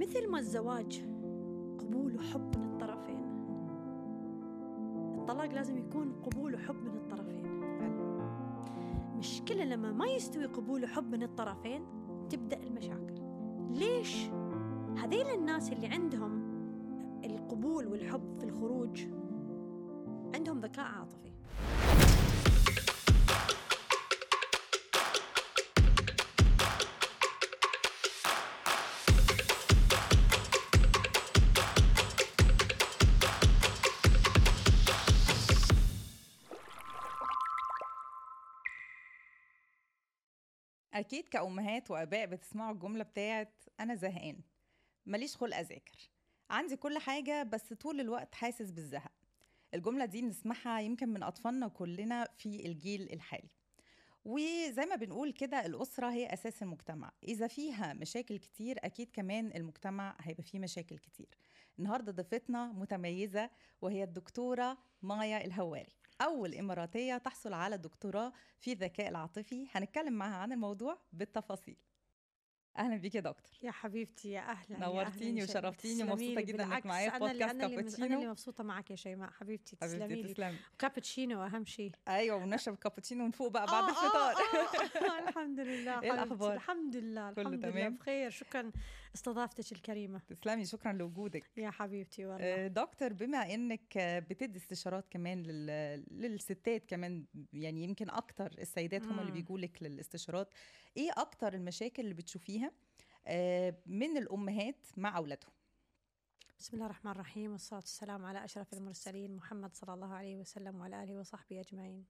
مثل ما الزواج قبول وحب من الطرفين، الطلاق لازم يكون قبول وحب من الطرفين. مشكلة لما ما يستوي قبول وحب من الطرفين تبدأ المشاكل. ليش؟ هذيل الناس اللي عندهم القبول والحب في الخروج عندهم ذكاء عاطفي. أكيد كأمهات وآباء بتسمعوا الجملة بتاعت أنا زهقان، ماليش خلق أذاكر، عندي كل حاجة بس طول الوقت حاسس بالزهق. الجملة دي بنسمعها يمكن من أطفالنا كلنا في الجيل الحالي. وزي ما بنقول كده الأسرة هي أساس المجتمع، إذا فيها مشاكل كتير أكيد كمان المجتمع هيبقى فيه مشاكل كتير. النهاردة ضيفتنا متميزة وهي الدكتورة مايا الهواري، أول إماراتية تحصل على دكتوراه في الذكاء العاطفي. هنتكلم معها عن الموضوع بالتفاصيل. أهلا بيك يا دكتور. يا حبيبتي يا أهلا، نورتيني وشرفتيني ومبسوطة جدا إنك معايا في بودكاست كابتشينو. أنا اللي مبسوطة معك يا شيماء حبيبتي، تسلمي لي. كابتشينو أهم شيء. أيوة، ونشرب كابتشينو ونفوق بقى بعد الفطار. الحمد لله. إيه الأخبار؟ الحمد لله كله الحمد تمام؟ لله بخير، شكرا استضافتك الكريمة. تسلمي، شكرا لوجودك يا حبيبتي والله. دكتور، بما إنك بتدي استشارات كمان للستات كمان، يعني يمكن أكتر السيدات هم اللي بيجولك للاستشارات، إيه أكتر المشاكل اللي بتشوفيها من الأمهات مع أولادهم؟ بسم الله الرحمن الرحيم، والصلاة والسلام على أشرف المرسلين محمد صلى الله عليه وسلم وعلى آله وصحبه أجمعين.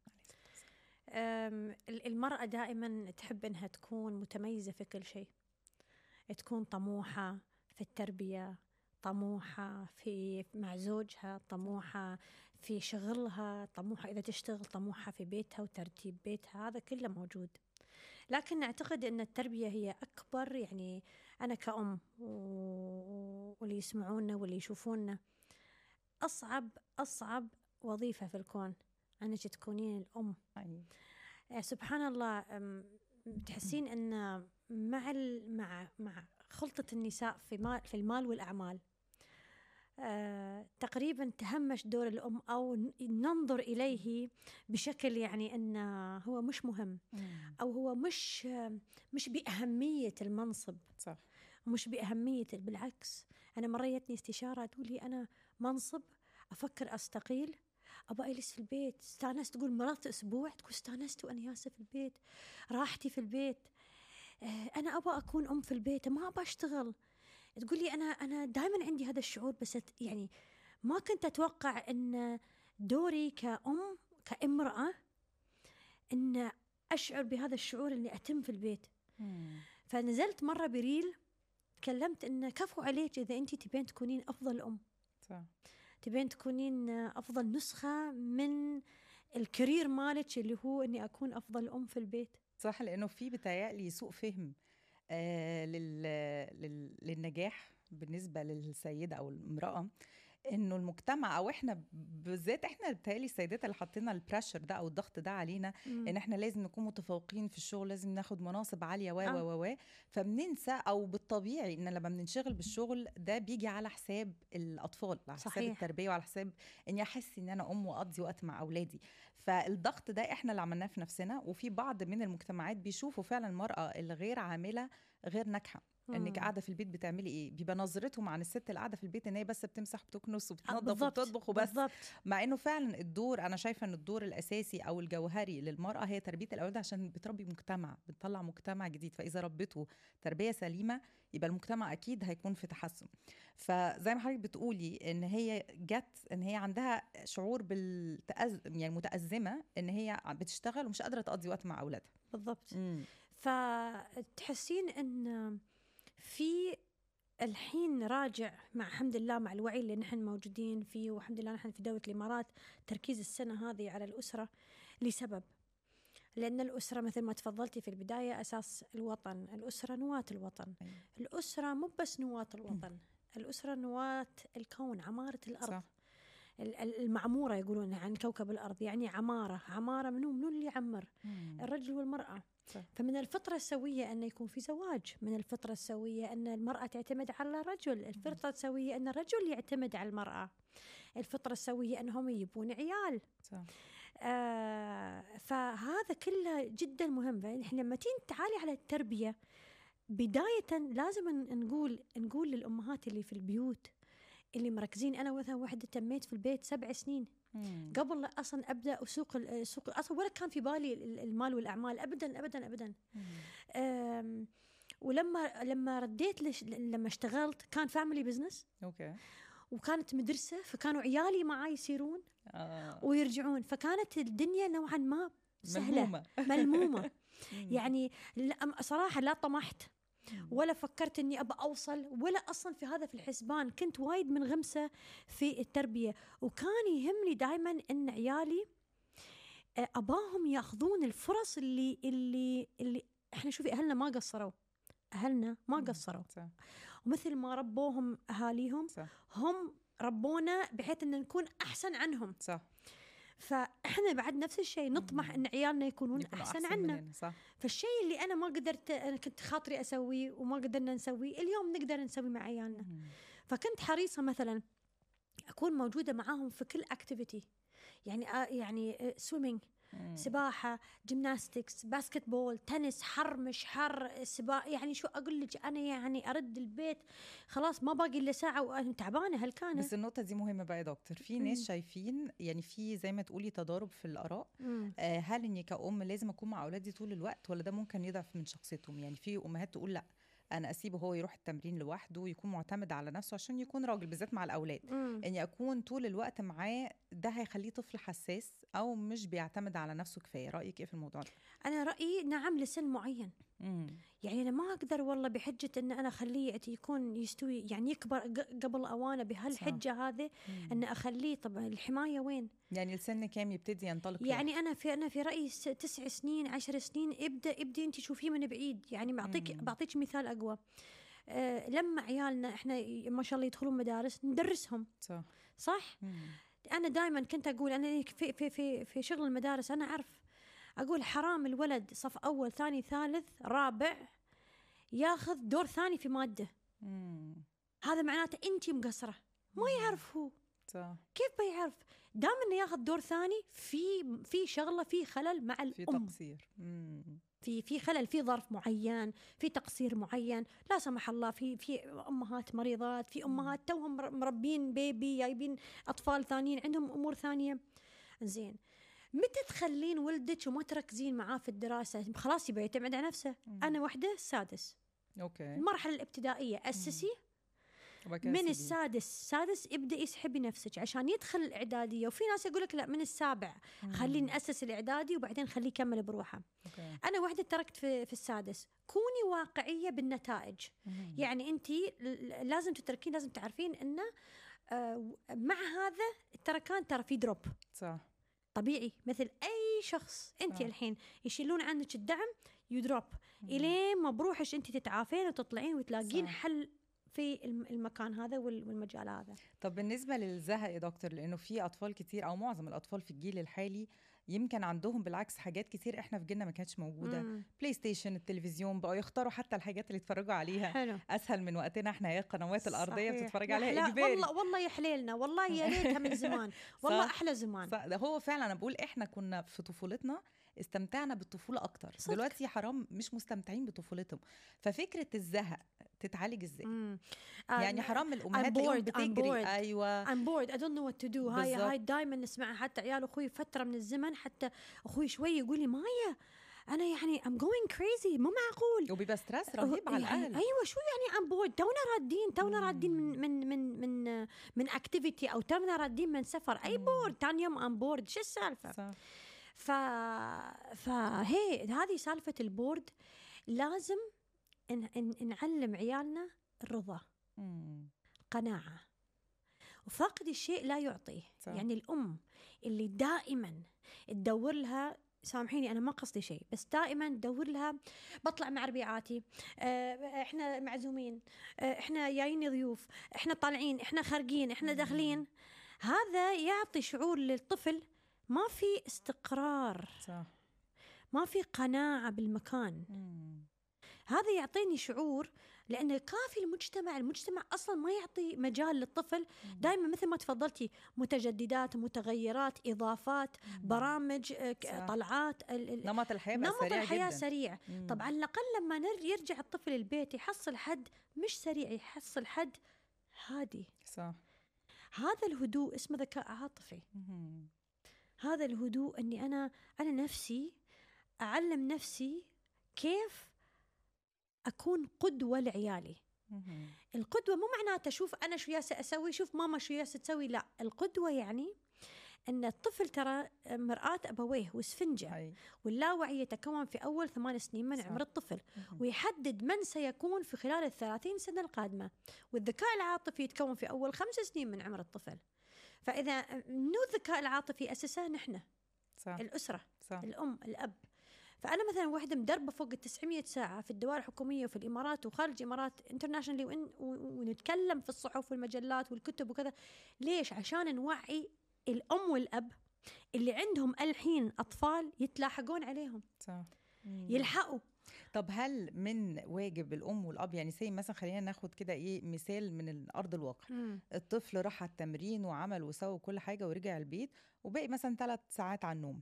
المرأة دائما تحب أنها تكون متميزة في كل شيء، تكون طموحة في التربية، طموحة مع زوجها، طموحة في شغلها، طموحة إذا تشتغل، طموحة في بيتها وترتيب بيتها، هذا كله موجود. لكن أعتقد أن التربية هي أكبر، يعني أنا كأم واللي يسمعونا واللي يشوفونا، أصعب وظيفة في الكون أنك تكونين الأم. سبحان الله. تحسين أن مع خلطة النساء في المال والأعمال تقريبا تهمش دور الأم، أو ننظر إليه بشكل يعني أنه هو مش مهم، أو هو مش بأهمية المنصب. صح. مش بأهمية، بالعكس. أنا مريتني استشارة تقول لي أنا منصب أفكر أستقيل، أبغى أجلس في البيت. استانست، تقول مرضت أسبوع، تقول استانست وأنا جالسة في البيت، راحتي في البيت. أنا أبغى أكون أم في البيت، ما أبغى أشتغل. تقول لي أنا دائما عندي هذا الشعور، بس يعني ما كنت أتوقع أن دوري كأم كامرأة أن أشعر بهذا الشعور اللي أتم في البيت. فنزلت مرة بريل تكلمت أن كفو عليك إذا أنت تبين تكونين أفضل أم. صح. تبين تكونين أفضل نسخة من الكارير مالك اللي هو أني أكون أفضل أم في البيت. صح، لأنه في بتهيألي سوء فهم للنجاح بالنسبة للسيدة أو المرأة، انه المجتمع او احنا بالذات، احنا بتهيألي السيدات اللي حطينا البريشر ده او الضغط ده علينا، ان احنا لازم نكون متفوقين في الشغل، لازم ناخد مناصب عاليه و فبننسى، او بالطبيعي ان لما بننشغل بالشغل ده بيجي على حساب الاطفال، على حساب التربيه، وعلى حساب اني احس ان انا ام واقضي وقت مع اولادي. فالضغط ده احنا اللي عملناه في نفسنا. وفي بعض من المجتمعات بيشوفوا فعلا المراه الغير عامله غير ناجحه، انك قاعده في البيت بتعملي ايه، بيبقى نظرتهم عن الست اللي قاعده في البيت ان هي بس بتمسح وبتكنس وبتنظف وبتطبخ وبس. بالضبط. مع انه فعلا الدور، انا شايفه ان الدور الاساسي او الجوهري للمراه هي تربيه الاولاد، عشان بتربي مجتمع، بتطلع مجتمع جديد. فاذا ربته تربيه سليمه يبقى المجتمع اكيد هيكون في تحسن. فزي ما حضرتك بتقولي ان هي جت ان هي عندها شعور يعني متأزمه ان هي بتشتغل ومش قادره تقضي وقت مع اولادها. بالضبط. فتحسين ان في الحين راجع مع الحمد لله مع الوعي اللي نحن موجودين فيه، والحمد لله نحن في دولة الإمارات تركيز السنة هذه على الأسرة لسبب، لأن الأسرة مثل ما تفضلتي في البداية أساس الوطن، الأسرة نواة الوطن. الأسرة مو بس نواة الوطن، الأسرة نواة الكون، عمارة الأرض. صح. المعمورة يقولون عن كوكب الأرض، يعني عمارة منو اللي يعمر؟ الرجل والمرأة. صح. فمن الفطرة السوية أن يكون في زواج، من الفطرة السوية أن المرأة تعتمد على الرجل، الفطرة السوية أن الرجل يعتمد على المرأة، الفطرة السوية أنهم يبون عيال. صح. فهذا كله جدا مهم. فإحنا لما تعالي على التربية بداية لازم نقول للأمهات اللي في البيوت اللي مركزين. أنا مثلا واحدة تميت في البيت 7 سنين قبل لا أصلا أبدأ أسوق أصلا، ولا كان في بالي المال والأعمال أبدا أبدا أبدا. ولما رديت لما اشتغلت كان فاميلي بزنس، اوكي، وكانت مدرسة، فكانوا عيالي معي يسيرون ويرجعون، فكانت الدنيا نوعا ما سهلة ملمومة. يعني صراحة لا طمحت ولا فكرت اني ابى اوصل، ولا اصلا في الحسبان. كنت وايد منغمسة في التربية، وكان يهمني دائما ان عيالي اباهم ياخذون الفرص اللي احنا شوفي اهلنا ما قصروا، اهلنا ما قصروا، ومثل ما ربوهم اهاليهم هم ربونا بحيث ان نكون احسن عنهم. صح. فاحنا بعد نفس الشيء نطمح ان عيالنا يكونون احسن عنا. فالشيء اللي انا ما قدرت، انا كنت خاطري اسويه وما قدرنا نسويه، اليوم نقدر نسوي مع عيالنا. فكنت حريصة مثلا اكون موجودة معاهم في كل اكتيفيتي، يعني سويمينج، سباحة، جيمناستكس، باسكت بول، تنس، حر مش حر، سباحة. يعني شو أقول لك، أنا يعني أرد البيت خلاص ما باقي إلا ساعة وأنا تعبانة هلكانة. بس النقطة دي مهمة بقى يا دكتور. في ناس شايفين يعني في زي ما تقولي تضارب في الآراء. هل إني كأم لازم أكون مع أولادي طول الوقت، ولا ده ممكن يضعف من شخصيتهم؟ يعني في أمهات تقول لأ، أنا أسيبه هو يروح التمرين لوحده ويكون معتمد على نفسه عشان يكون راجل، بالذات مع الأولاد. إني أكون طول الوقت معاه ده هيخليه طفل حساس أو مش بيعتمد على نفسه كفاية. رأيك إيه في الموضوع ده؟ أنا رأيي نعم لسن معين. يعني أنا ما أقدر والله بحجة أن أنا أخليه يكون يستوي، يعني يكبر قبل أوانه بهالحجة هذه، أن أخليه. طبعا الحماية وين؟ يعني السن كام يبتدي ينطلق؟ يعني أنا في رأيي 9 سنين 10 سنين ابدأ أنت شوفيه من بعيد. يعني بعطيك مثال أقوى. لما عيالنا إحنا ما شاء الله يدخلون مدارس ندرسهم. صح؟ أنا دائما كنت أقول، أنا في شغل المدارس أنا أعرف أقول حرام الولد صف أول ثاني ثالث رابع ياخذ دور ثاني في مادة. هذا معناته أنتي مقصرة. ما يعرف هو. كيف بيعرف؟ دام إنه ياخذ دور ثاني في شغلة، في خلل مع الأم، في تقصير، في خلل، في ظرف معين، في تقصير معين، لا سمح الله. في أمهات مريضات، في أمهات توهم مربين بيبي، جايبين أطفال ثانيين عندهم أمور ثانية. زين، متى تخلين ولدك وما تركزين معاه في الدراسة؟ خلاص يبقى يعتمد على نفسه. أنا وحدة سادس، أوكي، المرحلة الابتدائية أسسي، من السادس ابدأ يسحبي نفسك عشان يدخل الإعدادية. وفي ناس يقولك لا، من السابع خليه نأسس الإعدادي وبعدين خليه يكمل بروحه. أنا وحدة تركت في السادس. كوني واقعية بالنتائج. يعني أنتي لازم تتركين، لازم تعرفين إنه مع هذا التركان ترى في دروب. صح، طبيعي مثل أي شخص. أنت الحين يشيلون عنك الدعم يدروب إلين ما بروحش أنت تتعافين وتطلعين وتلاقين حل في المكان هذا والمجال هذا. طب بالنسبة للزهق يا دكتور، لأنه في أطفال كتير أو معظم الأطفال في الجيل الحالي يمكن عندهم بالعكس حاجات كتير احنا في جيلنا ما كانتش موجودة. بلاي ستيشن، التلفزيون، بقوا يختاروا حتى الحاجات اللي يتفرجوا عليها. حلو. أسهل من وقتنا احنا. هي القنوات الأرضية بتتفرج عليها إجباري. والله يا حليلنا، والله يا ريتها من زمان. والله أحلى زمان. ده هو فعلا. أنا بقول إحنا كنا في طفولتنا استمتعنا بالطفولة أكتر. صدق. دلوقتي حرام مش مستمتعين بطفولتهم. ففكرة الزهق تتعالج ازاي؟ يعني حرام الأمهات اللي بتجري. أيوة I'm bored I don't know what to do. هاي دايما نسمعها. حتى عيال أخوي فترة من الزمن، حتى أخوي شوي يقول لي مايا أنا يعني I'm going crazy، مو معقول. وبيبقى ستريس رهيب على الأهل. أيوة شو يعني I'm bored؟ تونا رادين من activity، أو تونا رادين من سفر. أي bored؟ تاني يوم I'm bored. شو السالفة؟ صح. فهي هذه سالفة البورد. لازم نعلم عيالنا الرضا، قناعة، وفاقد الشيء لا يعطيه. صح. يعني الأم اللي دائما تدور لها، سامحيني أنا ما قصدي شيء، بس دائما تدور لها بطلع مع ربيعاتي، إحنا معزومين، إحنا جايين ضيوف، إحنا طالعين، إحنا خارجين، إحنا داخلين. هذا يعطي شعور للطفل ما في استقرار. صح. ما في قناعة بالمكان. هذا يعطيني شعور، لأن كافي المجتمع أصلا ما يعطي مجال للطفل. دائما مثل ما تفضلتي، متجددات، متغيرات، إضافات، برامج، طلعات، نمط الحياة جداً. سريع. طبعا على الأقل لما يرجع الطفل البيت يحصل حد مش سريع، يحصل حد هادي. صح. هذا الهدوء اسمه ذكاء عاطفي. هذا الهدوء أني أنا نفسي أعلم نفسي كيف أكون قدوة لعيالي. القدوة مو معناته شوف أنا شو ياسة أسوي، شوف ماما شو ياسة تسوي. لا، القدوة يعني أن الطفل ترى مرآة أبويه وسفنجة، واللاوعي يتكون في أول 8 سنين من عمر الطفل، ويحدد من سيكون في خلال 30 سنة القادمة. والذكاء العاطفي يتكون في أول 5 سنين من عمر الطفل. فإذا منو الذكاء العاطفي أساسا نحن، الأسرة، الأم، الأب. فأنا مثلا واحدة مدربة فوق 900 ساعة في الدوائر الحكومية وفي الإمارات وخارج الإمارات انترناشنالي، ونتكلم في الصحف والمجلات والكتب وكذا. ليش؟ عشان نوعي الأم والأب اللي عندهم الحين أطفال يتلاحقون عليهم. صح. يلحقوا. طب هل من واجب الأم والأب، يعني زي مثلا خلينا ناخد كده مثال من أرض الواقع. الطفل راح على التمرين وعمل وسوى كل حاجة ورجع البيت وباقي مثلا 3 ساعات على النوم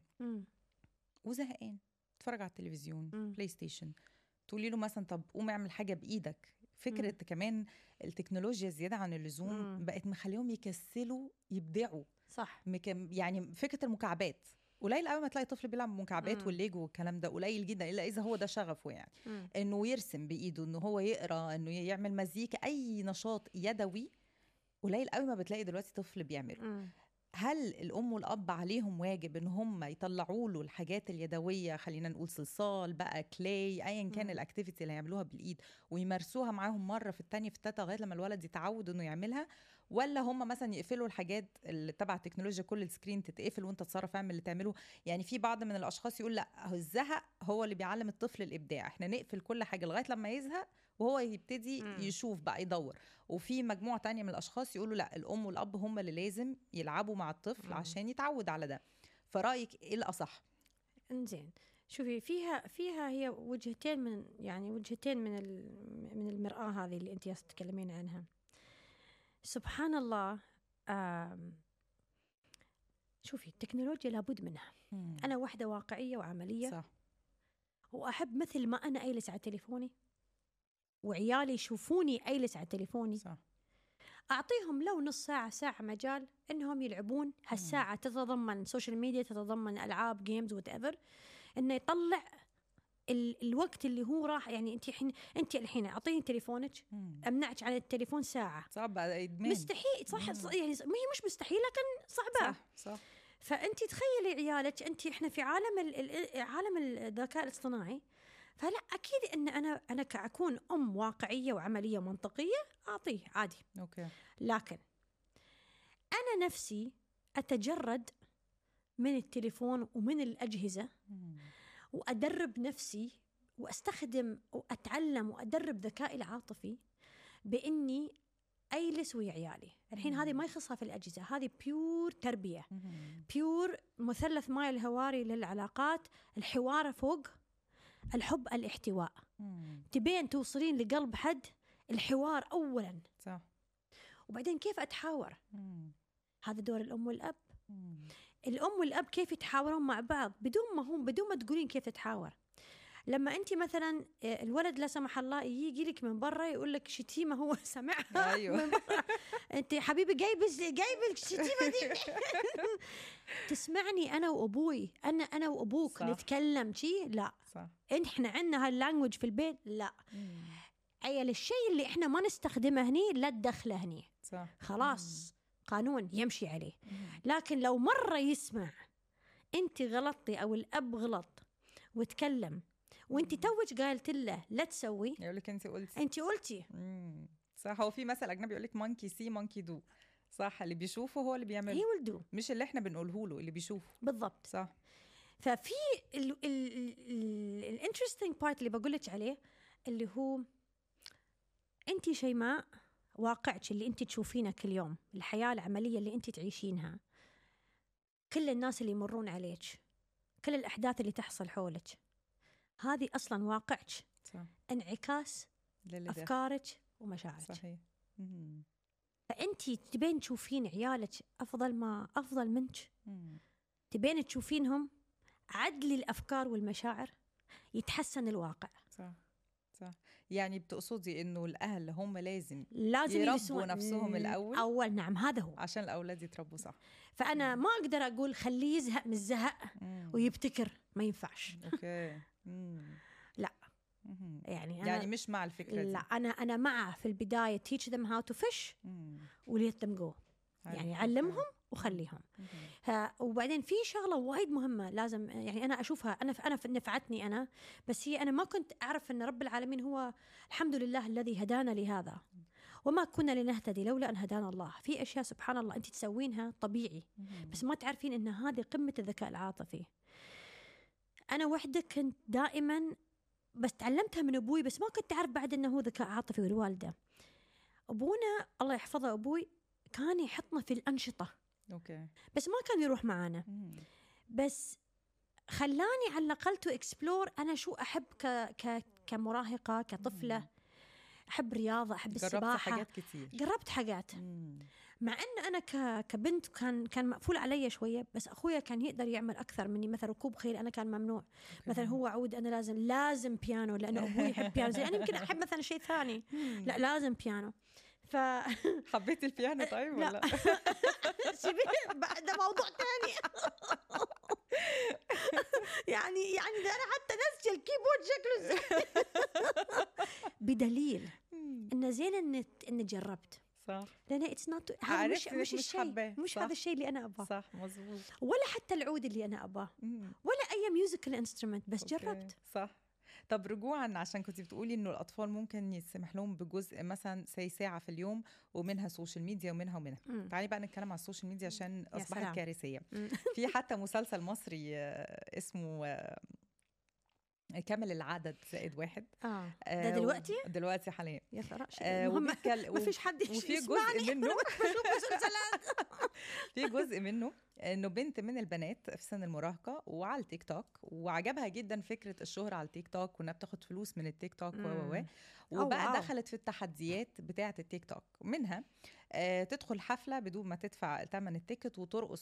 وزهقان، اتفرج على التلفزيون، بلاي ستيشن، تقولي له مثلا طب قوم اعمل حاجة بإيدك. فكرة كمان التكنولوجيا زيادة عن اللزوم بقت مخليهم يكسلوا يبدعوا. صح. يعني فكرة المكعبات قليل قوي ما تلاقي طفل بيلعب مكعبات والليجو والكلام ده، قليل جدا الا اذا هو ده شغفه، يعني انه يرسم بايده، انه هو يقرا، انه يعمل مزيكا، اي نشاط يدوي قليل قوي ما بتلاقي دلوقتي طفل بيعمله. هل الام والاب عليهم واجب ان هم يطلعوا له الحاجات اليدويه، خلينا نقول صلصال بقى، كلاي، ايا كان الاكتيفيتي اللي هيعملوها بالايد، ويمارسوها معاهم مره في الثانيه في الثالثه لغايه لما الولد يتعود انه يعملها؟ ولا هم مثلا يقفلوا الحاجات اللي تبع التكنولوجيا، كل السكرين تتقفل وانت تتصرف اعمل اللي تعمله؟ يعني في بعض من الاشخاص يقول لا، الزهق هو اللي بيعلم الطفل الابداع، احنا نقفل كل حاجه لغايه لما يزهق وهو يبتدي يشوف بقى يدور. وفي مجموعة تانية من الأشخاص يقولوا لا، الأم والأب هم اللي لازم يلعبوا مع الطفل عشان يتعود على ده. فرأيك إيه الأصح؟ انزين، شوفي، فيها هي وجهتين من المرآة هذه اللي أنت تتكلمين عنها. سبحان الله. شوفي، التكنولوجيا لابد منها. أنا واحدة واقعية وعملية. صح. وأحب مثل ما أنا أجلس على تليفوني وعيالي يشوفوني أجلس على تليفوني، صح، أعطيهم لو نص ساعة ساعة مجال إنهم يلعبون. هالساعة تتضمن سوشيال ميديا، تتضمن ألعاب، جيمز، وتأذر، إنه يطلع الوقت اللي هو راح. يعني أنت الحين أعطيني تليفونك، أمنعك عن التليفون ساعة، صعب إدمان. مستحيل. صح. يعني هي مش مستحيل لكن صعبة. صح. فأنت تخيلي عيالك، أنت في عالم الذكاء الاصطناعي. فلا، أكيد إن أنا كأكون أم واقعية وعملية ومنطقية أعطيه عادي. أوكي. لكن أنا نفسي أتجرد من التليفون ومن الأجهزة، وأدرب نفسي وأستخدم وأتعلم وأدرب ذكائي العاطفي بإني أجلس ويا عيالي. الحين هذه ما يخصها في الأجهزة، هذه بيور تربية، بيور مثلث ماي الهواري للعلاقات. الحوار فوق، الحب، الاحتواء. تبين توصلين لقلب حد، الحوار أولا. صح. وبعدين كيف أتحاور؟ هذا دور الأم والأب. الأم والأب كيف يتحاورون مع بعض بدون ما تقولين كيف تتحاور. لما أنت مثلا الولد لا سمح الله يجي لك من برا يقول لك شتيمة هو سمعها. أيوة. أنت حبيبي جايب الشتيمة دي. تسمعني أنا وأبوي، أنا وأبوك نتكلم شي؟ لا. صح. إحنا عندنا هاللانجوج في البيت؟ لا. عيال الشيء اللي إحنا ما نستخدمه هني لا تدخله هني. صح. خلاص، قانون يمشي عليه. لكن لو مرة يسمع أنت غلطتي أو الأب غلط وتكلم وانت توج قالت له لا تسوي، يقول لك انت قلتي. صح. هو في مثل اجنبي يقول لك مونكي سي مونكي دو. صح، اللي بيشوفه هو اللي بيعمله، يولدوا، مش اللي احنا بنقوله له، اللي بيشوفه. بالضبط. صح. ففي الانترستينج بارت اللي بقول لك عليه، اللي هو انت شيماء، واقعك اللي انت تشوفينه كل يوم، الحياة العملية اللي انت تعيشينها، كل الناس اللي يمرون عليك كل الأحداث اللي تحصل حولك هذه أصلا واقعك، صح. انعكاس أفكارك ومشاعرك. صحيح. فأنتي تبين تشوفين عيالك أفضل منك، تبين تشوفينهم عدل الأفكار والمشاعر، يتحسن الواقع. صح. يعني بتقصدي إنه الأهل هم لازم يربوا نفسهم الأول. نعم، هذا هو، عشان الأولاد يتربوا صح. فأنا ما أقدر أقول خليه يزهق من الزهق ويبتكر، ما ينفعش. أوكي. لا، يعني يعني مش مع الفكرة دي. لا، أنا معه في البداية teach them how to fish let them go، يعني علمهم وخليهم. وبعدين في شغلة وايد مهمة لازم، يعني أنا أشوفها، أنا نفعتني أنا، بس هي أنا ما كنت أعرف أن رب العالمين هو الحمد لله الذي هدانا لهذا، وما كنا لنهتدي لولا أن هدانا الله. في أشياء سبحان الله أنت تسوينها طبيعي، بس ما تعرفين أن هذه قمة الذكاء العاطفي. أنا وحدة كنت دائما بس تعلمتها من أبوي، بس ما كنت أعرف بعد أنه هو ذكاء عاطفي. والوالدة أبونا الله يحفظه، أبوي كان يحطنا في الأنشطة، أوكي، بس ما كان يروح معانا، بس خلاني على الأقل تو إكسبلور أنا شو أحب كمراهقة كطفلة. أحب رياضة، أحب السباحة، حاجات كتير. جربت حاجات. مع أن أنا كبنت كان مقفول علي شوية، بس أخويا كان يقدر يعمل أكثر مني. مثلا ركوب خيل أنا كان ممنوع. مثلا هو عود، أنا لازم بيانو، لأنه أبوي يحب بيانو زي أنا. يمكن أحب مثلا شيء ثاني، لا لازم بيانو. حبيت البيانو طيب ولا؟ سيبيه بعد موضوع تاني. يعني ده أنا حتى نسج الكيبورد شكله بدليل إن زين إن جربت. صح. لأن it's not هذا مش الشيء، مش هذا الشيء اللي أنا أباه. صح، مزبوط. ولا حتى العود اللي أنا أباه، ولا أي ميوزيكال انسترومنت، بس جربت. صح. طب رجوعا، عشان كنت بتقولي إنه الأطفال ممكن يسمح لهم بجزء مثلا ساعة في اليوم، ومنها سوشيال ميديا ومنها. تعالي بقى نتكلم على السوشيال ميديا عشان أصبحت كارثية. في حتى مسلسل مصري اسمه كامل العدد زائد واحد. ده دلوقتي حاليا. يا ترى ما فيش حد يسمعني منه. في جزء منه انه بنت من البنات في سن المراهقه وعلى التيك توك، وعجبها جدا فكره الشهره على التيك توك، وانها بتاخد فلوس من التيك توك وبقى دخلت في التحديات بتاعه التيك توك. منها تدخل حفله بدون ما تدفع ثمن التيكت، وترقص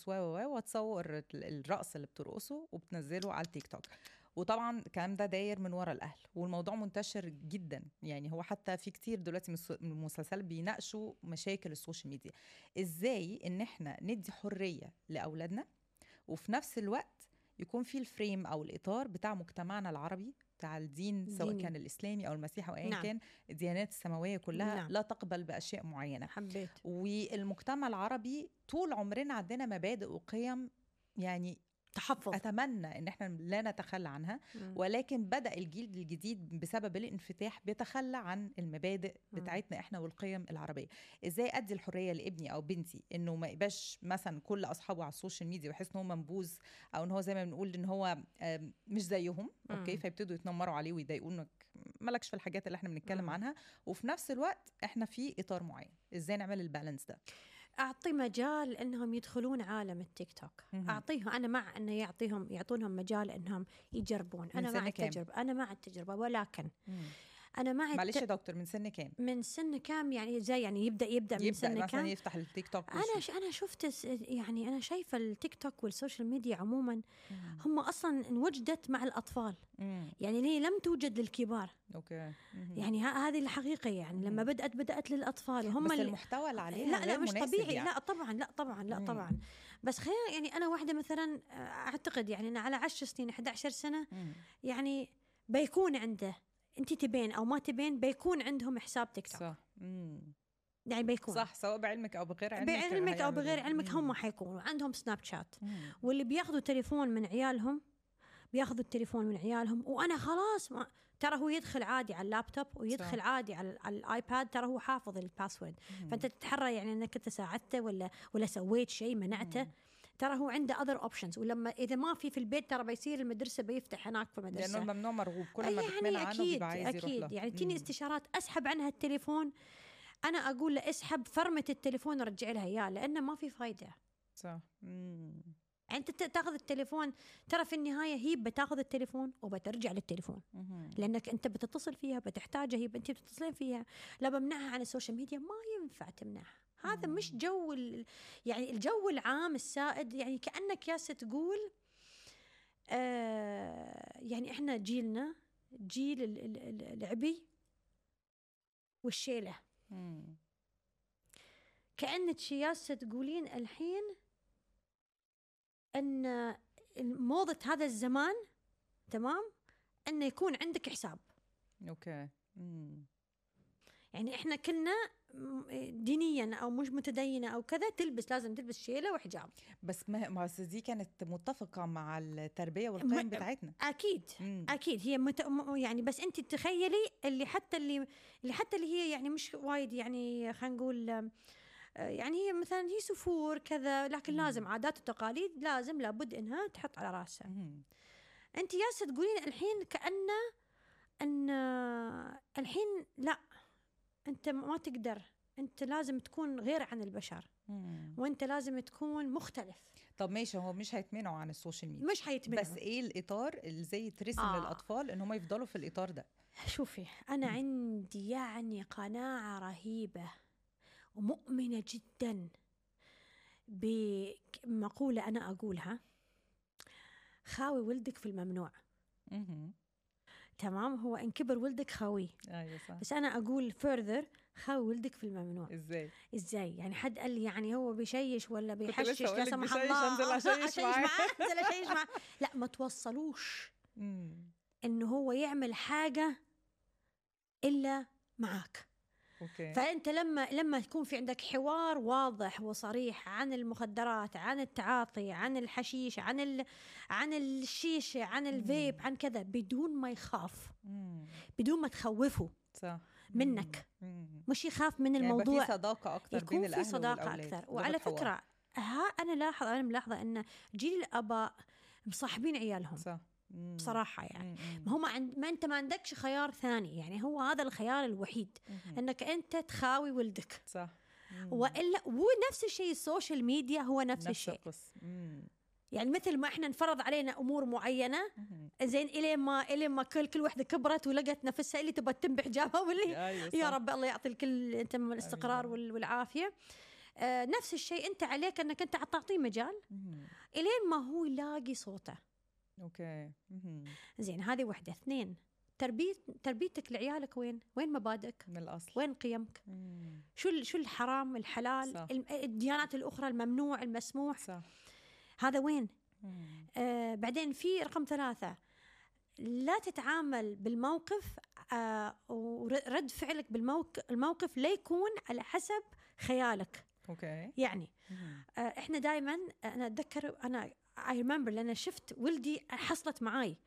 وتصور الرقص اللي بترقصه وبتنزله على التيك توك. وطبعا الكلام ده داير من وراء الأهل، والموضوع منتشر جدا. يعني هو حتى في كتير دلوقتي من المسلسلات بيناقشوا مشاكل السوشيال ميديا، ازاي ان احنا ندي حرية لأولادنا، وفي نفس الوقت يكون في الفريم او الإطار بتاع مجتمعنا العربي، بتاع الدين، سواء كان الإسلامي أو المسيحي أو أيا كان الديانات السماوية كلها لا تقبل بأشياء معينة. حبيت. والمجتمع العربي طول عمرنا عندنا مبادئ وقيم، يعني تحفظ. أتمنى إن إحنا لا نتخلى عنها، ولكن بدأ الجيل الجديد بسبب الانفتاح بيتخلى عن المبادئ بتاعتنا إحنا والقيم العربية. إزاي أدي الحرية لابني أو بنتي إنه ما يبقاش مثلا كل أصحابه على السوشيال ميديا ويحس إن هو منبوذ، أو إن هو زي ما بنقول إن هو مش زيهم، أوكي، فيبتدوا يتنمروا عليه ويضايقونك مالكش في الحاجات اللي إحنا بنتكلم عنها، وفي نفس الوقت إحنا في إطار معين. إزاي نعمل البالانس ده؟ أعطي مجال إنهم يدخلون عالم التيك توك. أعطيهم، أنا مع إنه يعطونهم مجال إنهم يجربون. أنا مع التجربة، أنا مع التجربة، ولكن أنا مع معلش يا دكتور، من سن كام؟ من سن كام يعني؟ زي يعني يبدأ من سن مثلا كام يفتح التيك توك؟ أنا شفت، يعني أنا شايفة التيك توك والسوشيال ميديا عموما هم أصلا انوجدت مع الأطفال. يعني ليه لم توجد للكبار؟ أوكي. يعني هذه الحقيقة. يعني لما بدأت للأطفال، وهم بس المحتوى اللي عليها لا مش طبيعي يعني. لا طبعا طبعا. بس خلينا، يعني أنا واحدة مثلا أعتقد يعني أنا على 10 سنين 11 سنة يعني بيكون عنده، أنت تبين أو ما تبين بيكون عندهم حساب تيك توك. صح. يعني بيكون صح، سواء بعلمك أو بغير علمك، بعلمك أو بغير علمك، هم حيكونوا عندهم سناب شات. واللي بياخذوا تليفون من عيالهم بياخذوا التليفون من عيالهم، وأنا خلاص ترى هو يدخل عادي على اللابتوب ويدخل عادي على الآيباد، ترى هو حافظ الباسورد. فأنت تتحرى يعني أنك أنت ساعدته ولا سويت شيء منعته، ترى هو عنده other options. ولما إذا ما في البيت ترى بيصير المدرسة بيفتح هناك في المدرسة، لأنه الممنوع مرغوب. كل ما يعني بتمنع عنه بيبقى عايز يروح له. يعني تيني استشارات أسحب عنها التليفون، أنا أقول له اسحب فرمة التليفون ورجع لها إياه، لأنه ما في فايدة. صح. يعني انت تاخذ التليفون، ترى في النهايه هي بتاخذ التليفون وبترجع للتليفون، لانك انت بتتصل فيها، بتحتاجها، هي انت بتتصلين فيها. لا بمنعها عن السوشيال ميديا، ما ينفع تمنعها. هذا مش جو يعني الجو العام السائد. يعني كأنك ياسه تقول يعني احنا جيلنا جيل العبي والشيله. كأنك ياسه تقولين الحين ان موضة هذا الزمان تمام انه يكون عندك حساب. اوكي. يعني احنا كنا دينيا او مش متدينه او كذا لازم تلبس شيله وحجاب. بس ما دي كانت متفقه مع التربيه والقيم بتاعتنا. اكيد. اكيد هي يعني بس انت تخيلي اللي حتى اللي هي يعني مش وايد، يعني خلينا نقول يعني هي مثلا هي سفور كذا، لكن لازم عادات وتقاليد لابد انها تحط على راسها. انت ياسه تقولين الحين ان الحين لا، انت ما تقدر، انت لازم تكون غير عن البشر، وانت لازم تكون مختلف. طب ماشي، هو مش هيتمنعوا عن السوشيال ميديا، مش هيتمنعوا، بس ايه الاطار اللي زي ترسم للاطفال ان هم يفضلوا في الاطار ده؟ شوفي انا عندي يعني قناعة رهيبة ومؤمنة جدا بمقولة انا اقولها: خاوي ولدك في الممنوع. تمام، هو ان كبر ولدك خاويه. ايوه صح. بس انا اقول further: خاوي ولدك في الممنوع. ازاي يعني حد قال لي يعني هو بيشيش ولا بيحشش لا سمح الله انزل اشيش معاه لا ما توصلوش انه هو يعمل حاجة الا معاك. أوكي. فانت لما يكون في عندك حوار واضح وصريح عن المخدرات، عن التعاطي، عن الحشيش، عن الشيشه، عن الفيب، عن كذا، بدون ما يخاف، بدون ما تخوفه صح منك، مش يخاف من يعني الموضوع، في صداقه اكثر يكون بين الاهل في صداقه والأولاد. اكثر. وعلى فكره انا ملاحظه ان جيل الاباء مصاحبين عيالهم. صح. بصراحة يعني ما انت ما عندكش خيار ثاني، يعني هو هذا الخيار الوحيد، انك انت تخاوي ولدك. صح. والا ونفس الشيء السوشيال ميديا هو نفس الشيء. يعني مثل ما احنا نفرض علينا امور معينه زين الين ما كل وحده كبرت ولقت نفسها اللي تبغى تتم بحجابها واللي يا رب الله يعطي الكل انت الاستقرار والعافيه. نفس الشيء انت عليك انك انت تعطيه مجال الين ما هو يلاقي صوته. اوكي. زين هذه وحده. اثنين، تربيتك لعيالك وين مبادئك من الاصل، وين قيمك، شو الحرام الحلال، صح. الديانات الاخرى الممنوع المسموح، صح. هذا وين. بعدين في رقم 3، لا تتعامل بالموقف ورد فعلك الموقف لا يكون على حسب خيالك. اوكي. يعني احنا دائما، انا اتذكر انا I remember لأن شفت ولدي حصلت معاي.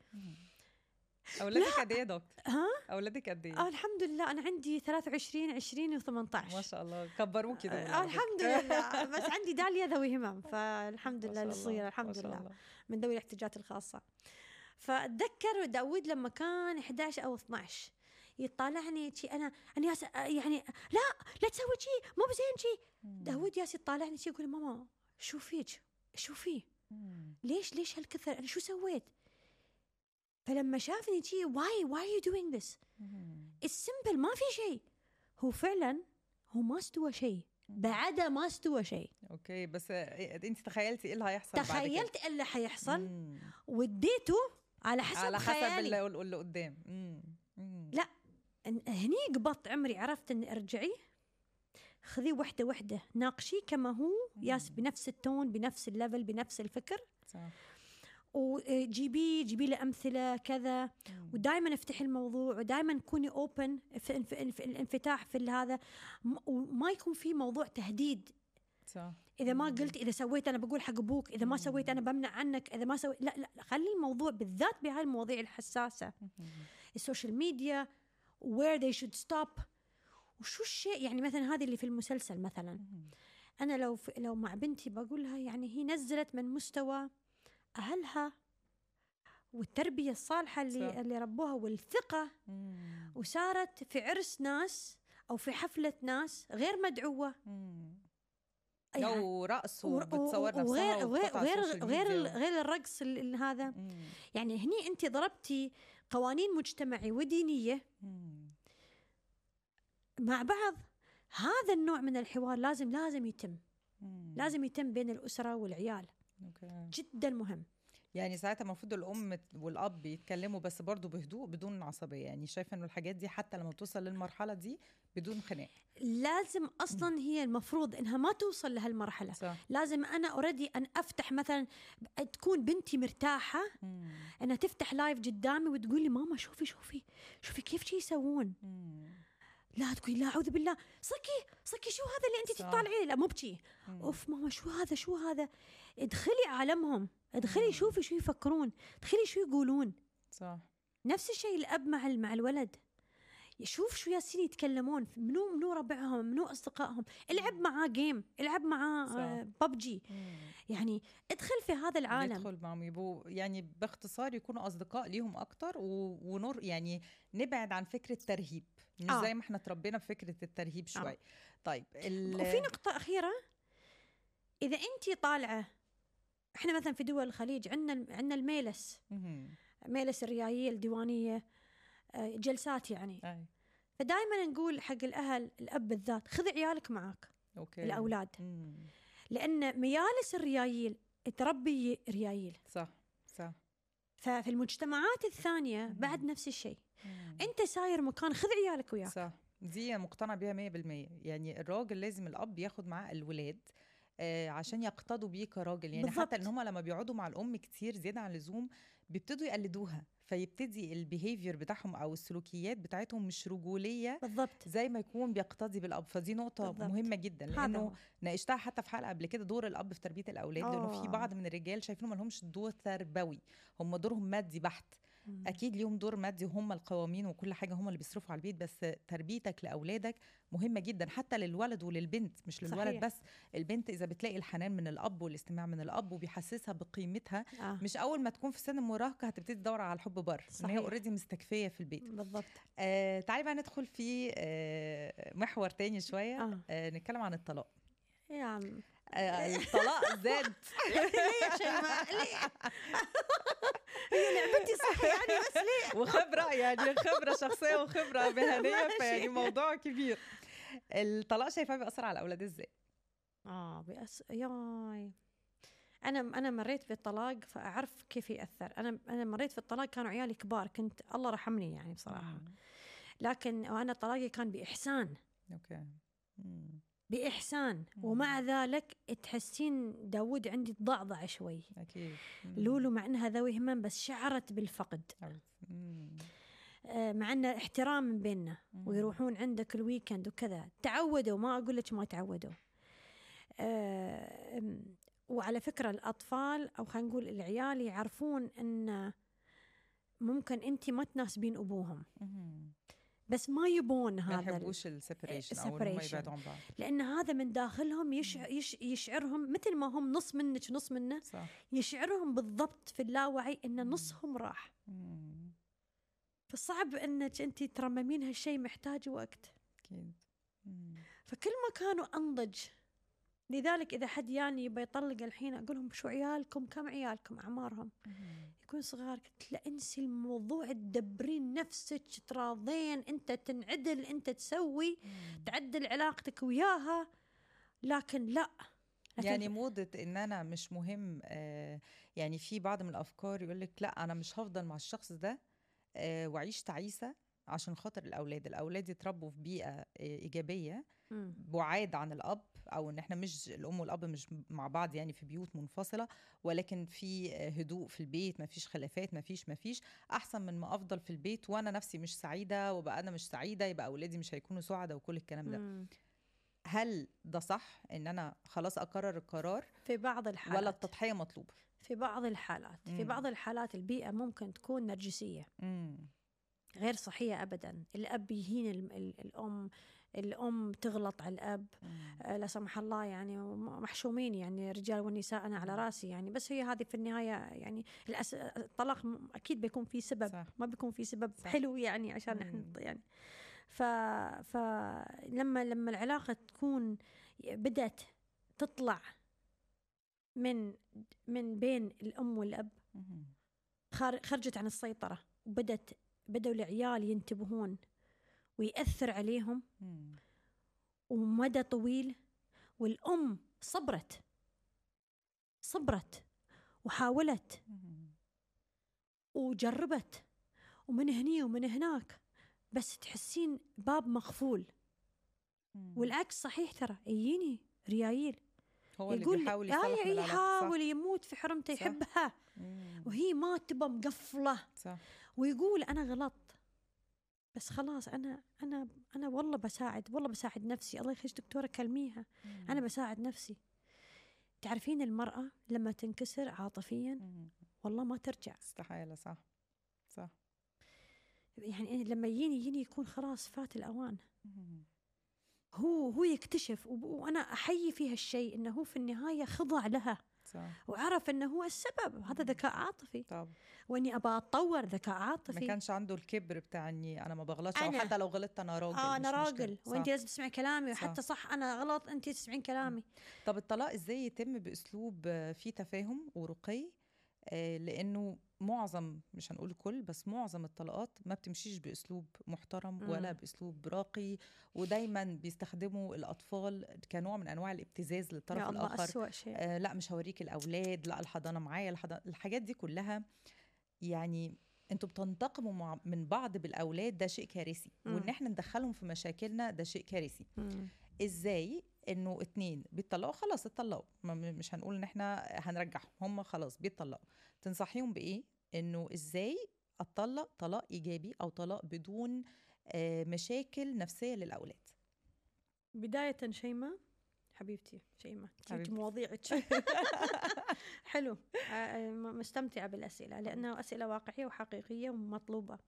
أولادك قد إيه يا دكتور؟ أولادك قد إيه؟ الحمد لله أنا عندي 23 20 و18. ما شاء الله كبروكي دول. الحمد لله. بس عندي داليا ذوي همم، فالحمد لله الصغيرة الحمد لله من ذوي الاحتياجات الخاصة. فأتذكر داود لما كان 11 أو 12 يطالعني شي أنا يعني لا تسوي شي مو بزين شي. داود ياس يطالعني شي يقول ماما شو فيه ليش هالكثر، أنا شو سويت؟ فلما شافني شيء why are you doing this it's simple، ما في شيء. هو فعلا هو ما استوى شيء، بعده ما استوى شيء. اوكي. بس انت تخيلتي ايه اللي هيحصل؟ تخيلت ايه اللي هيحصل واديته على حسب خيالي اللي قدام. لا هني قبضت عمري، عرفت ان ارجعي خذي وحده ناقشي كما هو ياس، بنفس التون بنفس الليفل بنفس الفكر، صح. وجيبي له أمثلة كذا، ودائما افتحي الموضوع، ودائما كوني اوبن في الانفتاح في هذا، وما يكون في موضوع تهديد، صح. إذا ما قلت، إذا سويت أنا بقول حق أبوك، إذا ما سويت أنا بمنع عنك، إذا ما سويت لا خلي الموضوع بالذات بهاي المواضيع الحساسة، السوشيال ميديا where they should stop. وشو الشيء يعني مثلا هذه اللي في المسلسل مثلا، أنا لو مع بنتي بقولها يعني هي نزلت من مستوى أهلها والتربية الصالحة اللي ربوها والثقة، وصارت في عرس ناس أو في حفلة ناس غير مدعوة، لو رقص وبتصور نفسها وغير وبتقطع غير السوشيال غير ميديا غير الرقص هذا. يعني هني انت ضربتي قوانين مجتمعي ودينيه مع بعض. هذا النوع من الحوار لازم يتم، لازم يتم بين الأسرة والعيال. جدا مهم. يعني ساعتها المفروض الأم والأب يتكلموا بس برضو بهدوء بدون عصبية. يعني شايفة إنه الحاجات دي حتى لما توصل للمرحلة دي بدون خناق لازم أصلا هي المفروض إنها ما توصل لهالمرحلة. صح. لازم أنا أريد أن أفتح مثلا، تكون بنتي مرتاحة أنها تفتح لايف قدامي وتقول لي ماما شوفي كيف شي يسوون. لا تقولي لا أعوذ بالله، صكي شو هذا اللي أنت تطالعيه؟ لا مو بشي. أوف ماما شو هذا. ادخلي عالمهم، ادخلي شوفي شو يفكرون، ادخلي شو يقولون. صح. نفس الشيء الأب مع الولد، يشوف شو ياسين يتكلمون، منو ربعهم، منو أصدقائهم، العب معاه جيم، العب معاه ببجي. يعني ادخل في هذا العالم، ادخل معهم، يبقوا يعني باختصار يكونوا أصدقاء ليهم أكتر ونور. يعني نبعد عن فكرة ترهيب، مش زي ما احنا تربينا بفكرة الترهيب شوي. طيب وفي نقطة أخيرة، إذا أنتي طالعة، احنا مثلا في دول الخليج عندنا الميلس، ميلس الرياية الديوانية، جلسات يعني. فدائما نقول حق الأهل، الأب بالذات، خذ عيالك معك. الأولاد. لأن ميالس الريايل تربي ريايل. صح. ففي المجتمعات الثانية بعد نفس الشيء. أنت ساير مكان، خذ عيالك وياك. صح. دي مقتنع بيها 100%. يعني الراجل لازم الأب ياخد معاه الولاد عشان يقتضوا بيه كراجل. يعني بالضبط. حتى ان هم لما بيقعدوا مع الام كتير زياده عن اللزوم بيبتدوا يقلدوها، فيبتدي البيهيفير بتاعهم او السلوكيات بتاعتهم مش رجوليه بالضبط زي ما يكون بيقتضي بالاب. فدي نقطه بالضبط. مهمه جدا، لانه ناقشتها حتى في حلقه قبل كده، دور الاب في تربيه الاولاد. لانه في بعض من الرجال شايفينهم ما لهمش دور تربوي، هم دورهم مادي بحت. اكيد ليهم دور مادي وهم القوامين وكل حاجه، هم اللي بيصرفوا على البيت، بس تربيتك لاولادك مهمه جدا، حتى للولد وللبنت، مش للولد صحيح. بس البنت اذا بتلاقي الحنان من الاب والاستماع من الاب وبيحسسها بقيمتها مش اول ما تكون في سن المراهقه هتبتدي تدور على الحب بره، ان هي اوريدي مستكفيه في البيت. بالضبط. تعالي بقى ندخل في محور تاني شويه. نتكلم عن الطلاق. يا عم الطلاق زاد. ليه شيماء ليه؟ هي لعبتي صح يعني، بس ليه؟ وخبرة، يعني خبرة شخصية وخبرة مهنية، فيعني موضوع كبير. الطلاق شايفاه بيأثر على الأولاد ازاي؟ ياي أنا مريت بالطلاق فأعرف كيف يأثر. أنا مريت في الطلاق كانوا عيالي كبار، كنت الله رحمني يعني بصراحة. لكن أنا طلاقي كان بإحسان. بإحسان. ومع ذلك تحسين داود عندي تضعضع شوي. أكيد. لولو مع أنها ذوي همم بس شعرت بالفقد. مع أن احترام من بيننا ويروحون عندك الويكند وكذا، تعودوا، ما أقول لك ما تعودوا. وعلى فكرة الأطفال أو خلينا نقول العيال يعرفون أن ممكن أنت ما تناسبين أبوهم، بس ما يبون هذا، ما يحبوش السيبريشن أو ما يبعدوا عن بعض، لأن هذا من داخلهم يشعرهم مثل ما هم نص منك نص منه. صح. يشعرهم بالضبط في اللاوعي أن نصهم راح. فصعب أنك أنت ترممين هالشيء، محتاج وقت. أكيد. فكل ما كانوا أنضج. لذلك إذا حد يعني يبي يطلق الحين أقول لهم شو عيالكم، كم عيالكم، أعمارهم؟ يكون صغار. قلت لا انسي الموضوع، تدبرين نفسك، تراضين، انت تنعدل، انت تسوي، تعدل علاقتك وياها. لكن لا يعني موضة ان انا مش مهم. يعني في بعض من الافكار يقولك لا انا مش هفضل مع الشخص ده وعيش تعيسة عشان خاطر الأولاد يتربوا في بيئة إيجابية، بعاد عن الأب، أو إن إحنا مش الأم والأب مش مع بعض، يعني في بيوت منفصلة ولكن في هدوء في البيت، ما فيش خلافات، ما فيش أحسن من ما أفضل في البيت وأنا نفسي مش سعيدة، وبقى أنا مش سعيدة يبقى أولادي مش هيكونوا سعداء وكل الكلام ده. هل ده صح إن أنا خلاص أقرر القرار في بعض الحالات، ولا التضحية مطلوبة؟ في بعض الحالات. في بعض الحالات البيئة ممكن تكون نرجسية غير صحية أبدا. الأب يهين الأم تغلط على الأب، لا سمح الله، يعني محشومين، يعني الرجال والنساء أنا على راسي يعني. بس هي هذه في النهاية يعني الطلاق أكيد بيكون في سبب. صح. ما بيكون في سبب صح. حلو يعني عشان احنا يعني لما العلاقة تكون بدأت تطلع من بين الأم والأب، خرجت عن السيطرة، بدأوا العيال ينتبهون ويأثر عليهم ومدى طويل، والأم صبرت وحاولت وجربت ومن هني ومن هناك، بس تحسين باب مقفول. والعكس صحيح، ترى يجيني ريايل هو اللي يقول بيحاول يصلح من العلاقة، يحاول يموت في حرمته، يحبها وهي ما تبى مقفلة، ويقول أنا غلط، بس خلاص أنا والله بساعد نفسي، الله يخليك دكتورة كلميها، أنا بساعد نفسي. تعرفين المرأة لما تنكسر عاطفيا والله ما ترجع، استحالة. صح. يعني لما يجيني يكون خلاص فات الأوان، هو يكتشف، وأنا أحيي فيها الشيء إنه هو في النهاية خضع لها، صح. وعرف إنه هو السبب، هذا ذكاء عاطفي. طبعا. وإني أبى أتطور، ذكاء عاطفي. ما كانش عنده الكبر بتاع إني أنا ما بغلطش، أو حتى لو غلطت أنا راجل. أنا راجل وأنت لازم تسمعي كلامي، وحتى صح أنا غلط أنت تسمعين كلامي. طب الطلاق إزاي يتم بأسلوب فيه تفاهم ورقي؟ لأنه معظم، مش هنقول كل، بس معظم الطلاقات ما بتمشيش بأسلوب محترم ولا بأسلوب راقي، ودايما بيستخدموا الأطفال كنوع من أنواع الابتزاز للطرف الآخر. أسوأ شيء. لا مش هوريك الأولاد، لا الحضانة معايا، الحاجات دي كلها. يعني انتوا بتنتقموا من بعض بالأولاد، ده شيء كارثي، وإن احنا ندخلهم في مشاكلنا ده شيء كارثي. إزاي إنه 2 بيطلقوا خلاص اتطلقوا، مش هنقول إن احنا هنرجعهم، هم خلاص بيطلقوا، تنصحيهم بإيه؟ إنه إزاي أطلق طلاق إيجابي أو طلاق بدون مشاكل نفسية للأولاد؟ بداية شيماء حبيبتي، شيماء مواضيعك حلو، مستمتعة بالأسئلة لأنها أسئلة واقعية وحقيقية ومطلوبة.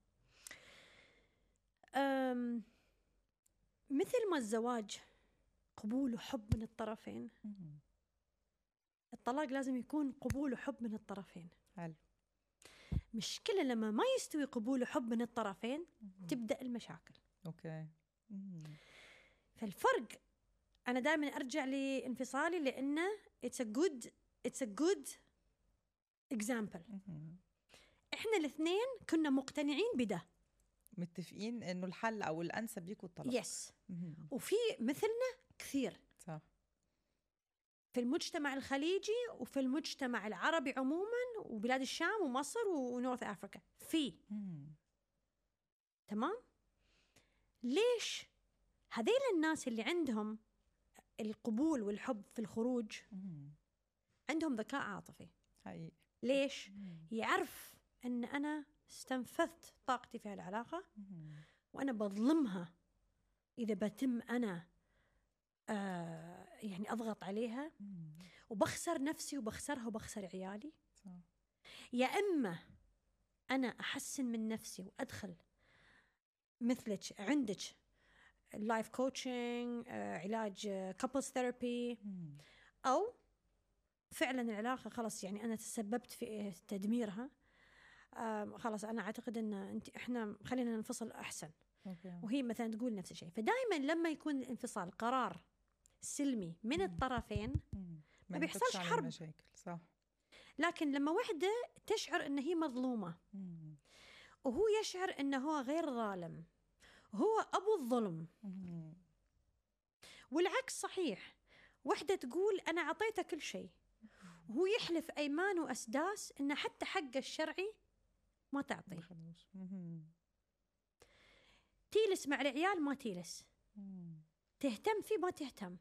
مثل ما الزواج قبول وحب من الطرفين، الطلاق لازم يكون قبول وحب من الطرفين. حلو. مشكلة لما ما يستوي قبول وحب من الطرفين تبدأ المشاكل. أوكي. فالفرق، أنا دائما أرجع لانفصالي لأنه it's a good example. إحنا الاثنين كنا مقتنعين بده، متفقين إنه الحل أو الأنسب ليكوا الطلاق. يس. وفي مثلنا كثير، صح، في المجتمع الخليجي وفي المجتمع العربي عموما، وبلاد الشام ومصر ونورث أفريقيا في تمام. ليش هذيل الناس اللي عندهم القبول والحب في الخروج عندهم ذكاء عاطفي حقيقي؟ ليش؟ يعرف أن أنا استنفذت طاقتي في هالعلاقة وأنا بظلمها إذا بتم أنا يعني أضغط عليها، وبخسر نفسي وبخسرها وبخسر عيالي. يا إما أنا أحسن من نفسي وأدخل مثلك عندك لايف كوتشنج، علاج كابلز ثيرابي، أو فعلا العلاقة خلاص يعني أنا تسببت في تدميرها، خلاص أنا أعتقد أن إحنا خلينا ننفصل أحسن. وهي مثلا تقول نفس الشيء. فدائما لما يكون الانفصال قرار سلمي من الطرفين ما بيحصلش حرب، مشاكل. صح. لكن لما وحدة تشعر أن هي مظلومة وهو يشعر أنه هو غير ظالم، هو أبو الظلم، والعكس صحيح، وحدة تقول أنا عطيته كل شيء وهو يحلف أيمان وأسداس أنه حتى حق الشرعي ما تعطيه، تيلس مع العيال ما تيلس، تهتم فيه ما تهتم.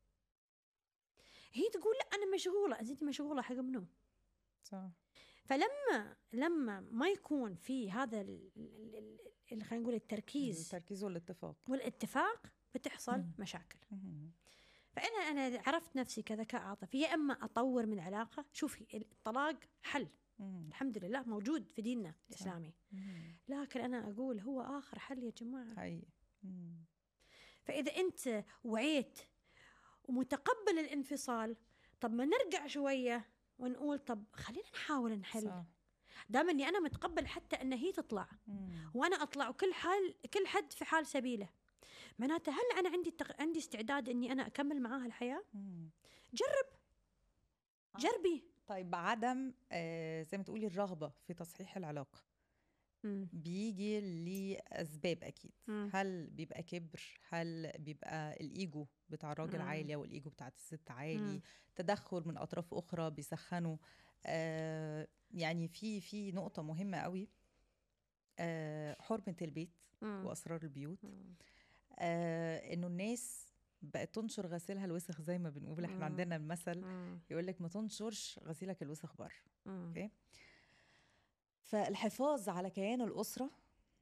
هي تقول لا أنا مشغولة، أنت مشغولة حق منو؟ صح. فلما ما يكون في هذا اللي خلينا نقول التركيز والاتفاق بتحصل مشاكل. فأنا عرفت نفسي كذكاء عاطفي، يا إما أطور من علاقة. شوفي الطلاق حل الحمد لله موجود في ديننا الإسلامي، لكن أنا أقول هو آخر حل يا جماعة حقيقي. فإذا أنت وعيت ومتقبل الانفصال، طب ما نرجع شوية ونقول طب خلينا نحاول نحل. دام اني انا متقبل حتى ان هي تطلع وانا اطلع، وكل حد في حال سبيله، معناته هل انا عندي استعداد اني انا اكمل معاها الحياة؟ جربي. طيب عدم زي ما تقولي الرغبة في تصحيح العلاقة بيجي لأسباب أكيد. هل بيبقى كبر؟ هل بيبقى الإيجو بتاع الراجل عالي والإيجو بتاعت الست عالي؟ تدخل من أطراف أخرى بيسخنوا؟ يعني في نقطة مهمة قوي، حرمة البيت وأسرار البيوت. إنه الناس بقت تنشر غسيلها الوسخ زي ما بنقول. احنا عندنا المثل يقولك ما تنشرش غسيلك الوسخ بره. اوكي، فالحفاظ على كيان الأسرة،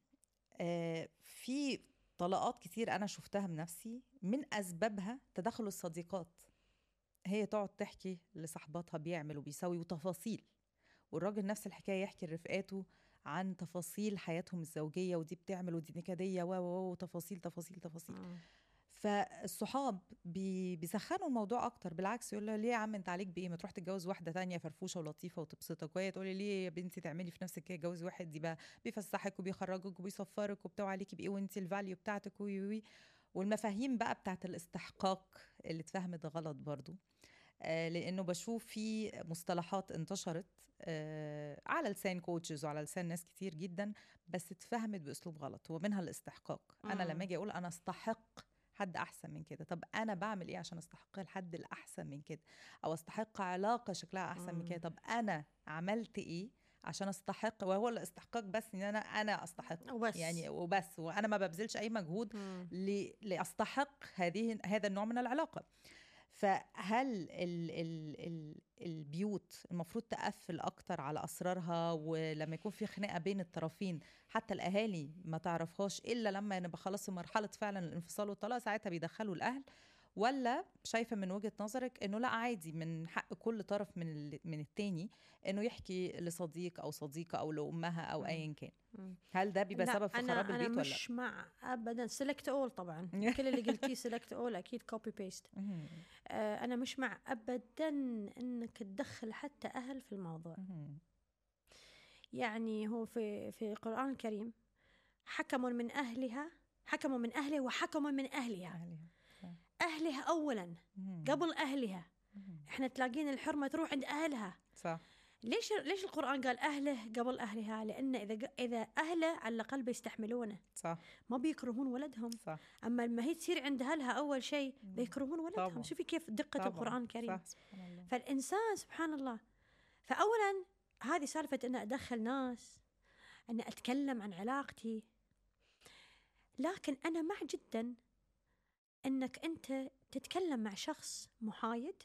في طلاقات كتير أنا شفتها بنفسي من أسبابها تدخل الصديقات. هي تقعد تحكي لصحباتها بيعمل وبيسوي وتفاصيل، والراجل نفس الحكاية يحكي لرفقاته عن تفاصيل حياتهم الزوجية، ودي بتعمل ودي نكدية وتفاصيل تفاصيل تفاصيل. فالصحاب بيسخنوا الموضوع اكتر. بالعكس يقول لها ليه يا عم انت عليك بايه، ما تروح تتجوز واحده تانية فرفوشه ولطيفه وتبسطك. وهي تقولي ليه يا بنتي تعملي في نفسك كده، جوز واحد دي بقى بيفسحك وبيخرجك وبيصفرك وبتاع، عليكي بايه وانت الفاليو بتاعتك وي. والمفاهيم بقى بتاعت الاستحقاق اللي اتفهمت غلط برضو. لانه بشوف في مصطلحات انتشرت على لسان كوتشز وعلى لسان ناس كتير جدا، بس اتفهمت باسلوب غلط، ومنها الاستحقاق. انا لما اجي اقول انا استحق حد احسن من كده، طب انا بعمل ايه عشان استحق الحد الاحسن من كده، او استحق علاقه شكلها احسن من كده؟ طب انا عملت ايه عشان استحق؟ وهو الاستحقاق بس ان انا استحق وبس. يعني وبس، وانا ما ببذلش اي مجهود لاستحق هذا النوع من العلاقه. فهل البيوت المفروض تقفل أكتر على أسرارها، ولما يكون في خناقة بين الطرفين حتى الأهالي ما تعرفهاش إلا لما نبقى خلاص في مرحلة فعلا الانفصال والطلاق، ساعتها بيدخلوا الأهل؟ ولا شايفة من وجهة نظرك إنه لا، عادي من حق كل طرف من التاني إنه يحكي لصديق أو صديقة أو لأمها أو أيا كان؟ هل ده بيبقى سبب في خراب البيت ولا لا؟ أنا مش مع أبدا سيلكت أول. طبعا كل اللي قلتيه سيلكت أول أكيد كوبي بيست. أنا مش مع أبدا إنك تدخل حتى أهل في الموضوع. يعني هو في القرآن الكريم حكموا من أهله وحكموا من أهلها. أهلها أولا قبل أهلها. إحنا تلاقين الحرمة تروح عند أهلها. صح. ليش القرآن قال أهله قبل أهلها؟ لأن إذا أهله على الأقل بيستحملونه. صح. ما بيكرهون ولدهم. صح. أما لما هي تصير عند أهلها أول شيء بيكرهون ولدهم. طبعا. شوفي كيف دقة طبعا. القرآن الكريم. صح. سبحان الله. فالإنسان سبحان الله. فأولا هذه سالفة أن أدخل ناس، أن أتكلم عن علاقتي، لكن أنا مع جدا أنك أنت تتكلم مع شخص محايد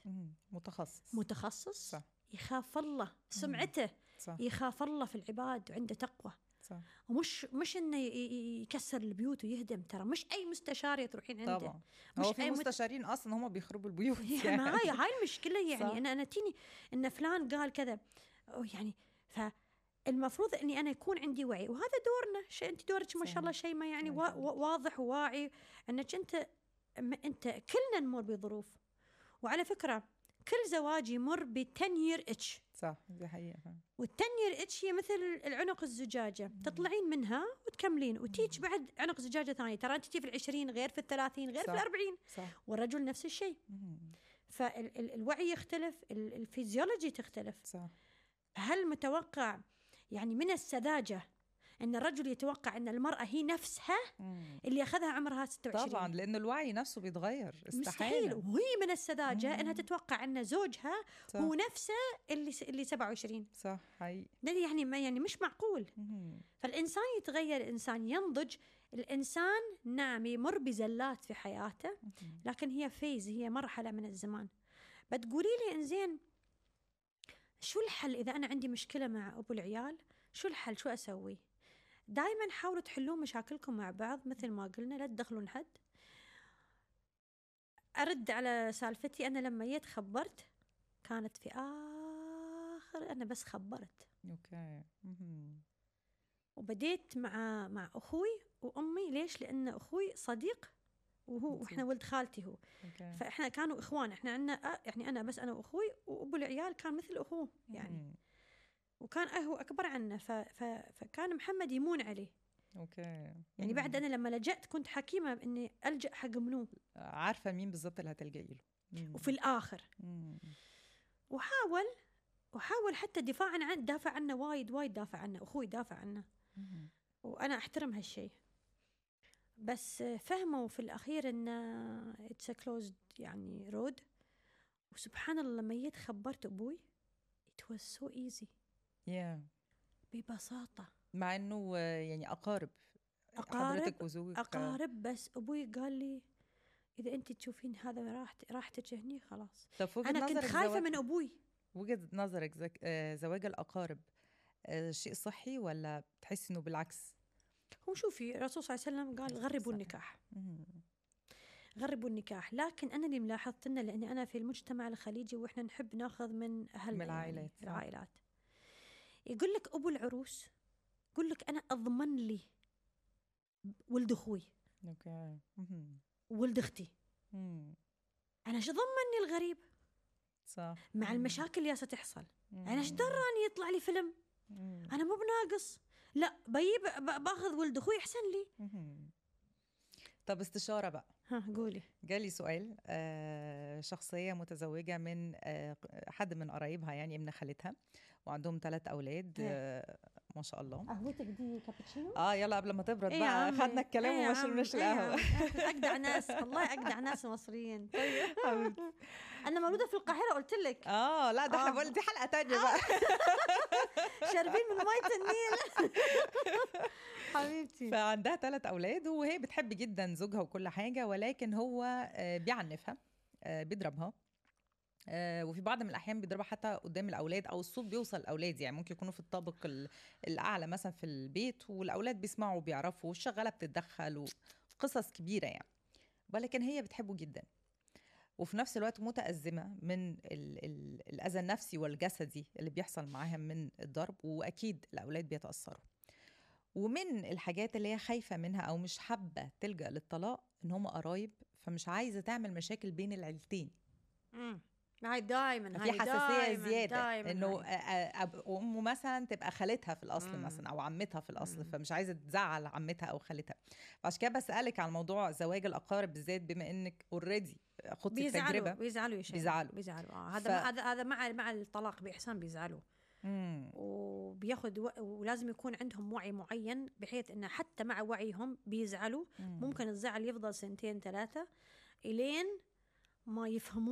متخصص. صح. يخاف الله سمعته. صح. يخاف الله في العباد وعنده تقوى. صح. ومش انه يكسر البيوت ويهدم. ترى مش اي مستشار تروحين عنده. طبعا. هو في مستشارين اصلا هم بيخربوا البيوت يعني هاي المشكله. يعني انا تيني ان فلان قال كذا يعني. فالمفروض اني انا يكون عندي وعي، وهذا دورنا. انت دورك ما شاء الله شيء ما يعني واضح وواعي انك انت كلنا نمر بظروف. وعلى فكره كل زواج يمر بالتنير اتش. صح، دي حقيقة. والتنير اتش هي مثل العنق الزجاجة. تطلعين منها وتكملين وتيجي بعد عنق زجاجة ثانية. ترى انت في 20 غير في 30 غير صح. في 40. صح. والرجل نفس الشيء. فالوعي يختلف، الفيزيولوجي تختلف. صح. هل متوقع يعني من السذاجة أن الرجل يتوقع أن المرأة هي نفسها اللي أخذها عمرها 26؟ طبعا، لأن الوعي نفسه بيتغير. مستحيل. وهي من السذاجة أنها تتوقع أن زوجها صح. هو نفسه اللي 27. صح. حقيقي. يعني مش معقول. فالإنسان يتغير، الإنسان ينضج، الإنسان نعم يمر بزلات في حياته، لكن هي فيز، هي مرحلة من الزمان. بتقولي لي إنزين شو الحل إذا أنا عندي مشكلة مع أبو العيال؟ شو الحل؟ شو أسوي؟ دائما حاولوا تحلون مشاكلكم مع بعض مثل ما قلنا، لا تدخلون حد. أرد على سالفتي. أنا لما جيت خبرت كانت في آخر، أنا بس خبرت. أوكي. وبديت مع أخوي وأمي. ليش؟ لأن أخوي صديق وإحنا ولد خالتي هو. أوكي. فإحنا كانوا إخوان. إحنا عندنا يعني أنا وأخوي، وأبو العيال كان مثل أخوه يعني. وكان هو أكبر عنا. فكان محمد يمون عليه. أوكي. يعني بعد أنا لما لجأت كنت حكيمة إني ألجأ حق منو. عارفة مين بالضبط اللي هتلجئي له. وفي الآخر. وحاول حتى دافع عنه وايد دافع عنه، أخوي دافع عنه، وأنا أحترم هالشيء. بس فهموا في الأخير إنه it's a closed يعني road. وسبحان الله لما جيت خبرت أبوي it was so easy. ببساطة، مع إنه يعني أقارب حضرتك وزوجك. أقارب، بس أبوي قال لي إذا أنت تشوفين هذا راح تجهني خلاص. أنا كنت خايفة من أبوي. وجهة نظرك زواج الأقارب شيء صحي ولا بتحس إنه بالعكس؟ هو شوفي الرسول صلى الله عليه وسلم قال غربوا النكاح. غربوا النكاح. لكن أنا اللي ملاحظت إنه لأني أنا في المجتمع الخليجي وإحنا نحب ناخذ من أهل العائلات، يعني العائلات. يقول لك أبو العروس يقول لك أنا أضمن لي ولد أخوي ولد أختي. أنا شو ضمني الغريب؟ صح. مع المشاكل يا ستحصل. أنا إيش دراني يطلع لي فيلم؟ أنا مو بناقص، لا باخذ ولد أخوي أحسن لي. طب استشارة بقى. قولي. جالي سؤال، شخصية متزوجة من حد من قرايبها، يعني ابن خالتها، وعندهم 3 أولاد. ما شاء الله. قهوتك دي كابتشينو؟ يلا قبل ما تبرد بقى خدنا الكلام وما شربناش القهوة. أجدع ناس والله، أجدع ناس مصريين. طيب أنا مولودة في القاهرة قلت لك. لا ده احنا بقول دي حلقة تانية بقى. شاربين من مية النيل. حبيبتي. فعندها 3 أولاد وهي بتحب جدا زوجها وكل حاجة، ولكن هو بيعنفها، بيضربها، وفي بعض من الأحيان بيضربها حتى قدام الأولاد، أو الصوت بيوصل الأولاد، يعني ممكن يكونوا في الطابق الأعلى مثلا في البيت، والأولاد بيسمعوا وبيعرفوا، والشغالة بتتدخل، وقصص كبيرة يعني. ولكن هي بتحبه جدا، وفي نفس الوقت متأزمة من الأذى النفسي والجسدي اللي بيحصل معاها من الضرب، وأكيد الأولاد بيتأثروا. ومن الحاجات اللي هي خايفة منها أو مش حابة تلجأ للطلاق إن هم قرايب، فمش عايزة تعمل مشاكل بين العيلتين. هاي دايما في حساسية زيادة، إنه أمه مثلا تبقى خالتها في الأصل مثلا، أو عمتها في الأصل، فمش عايزة تزعل عمتها أو خالتها. فعشان كده بسألك عن موضوع زواج الأقارب بالذات، بما إنك اوريدي خدتي التجربة. بيزعلوا. هذا مع الطلاق بإحسان بيزعلوا. وبياخد ولازم يكون عندهم وعي معين، بحيث إنه حتى مع وعيهم بيزعلوا. ممكن الزعل يفضل 2-3 إلين ما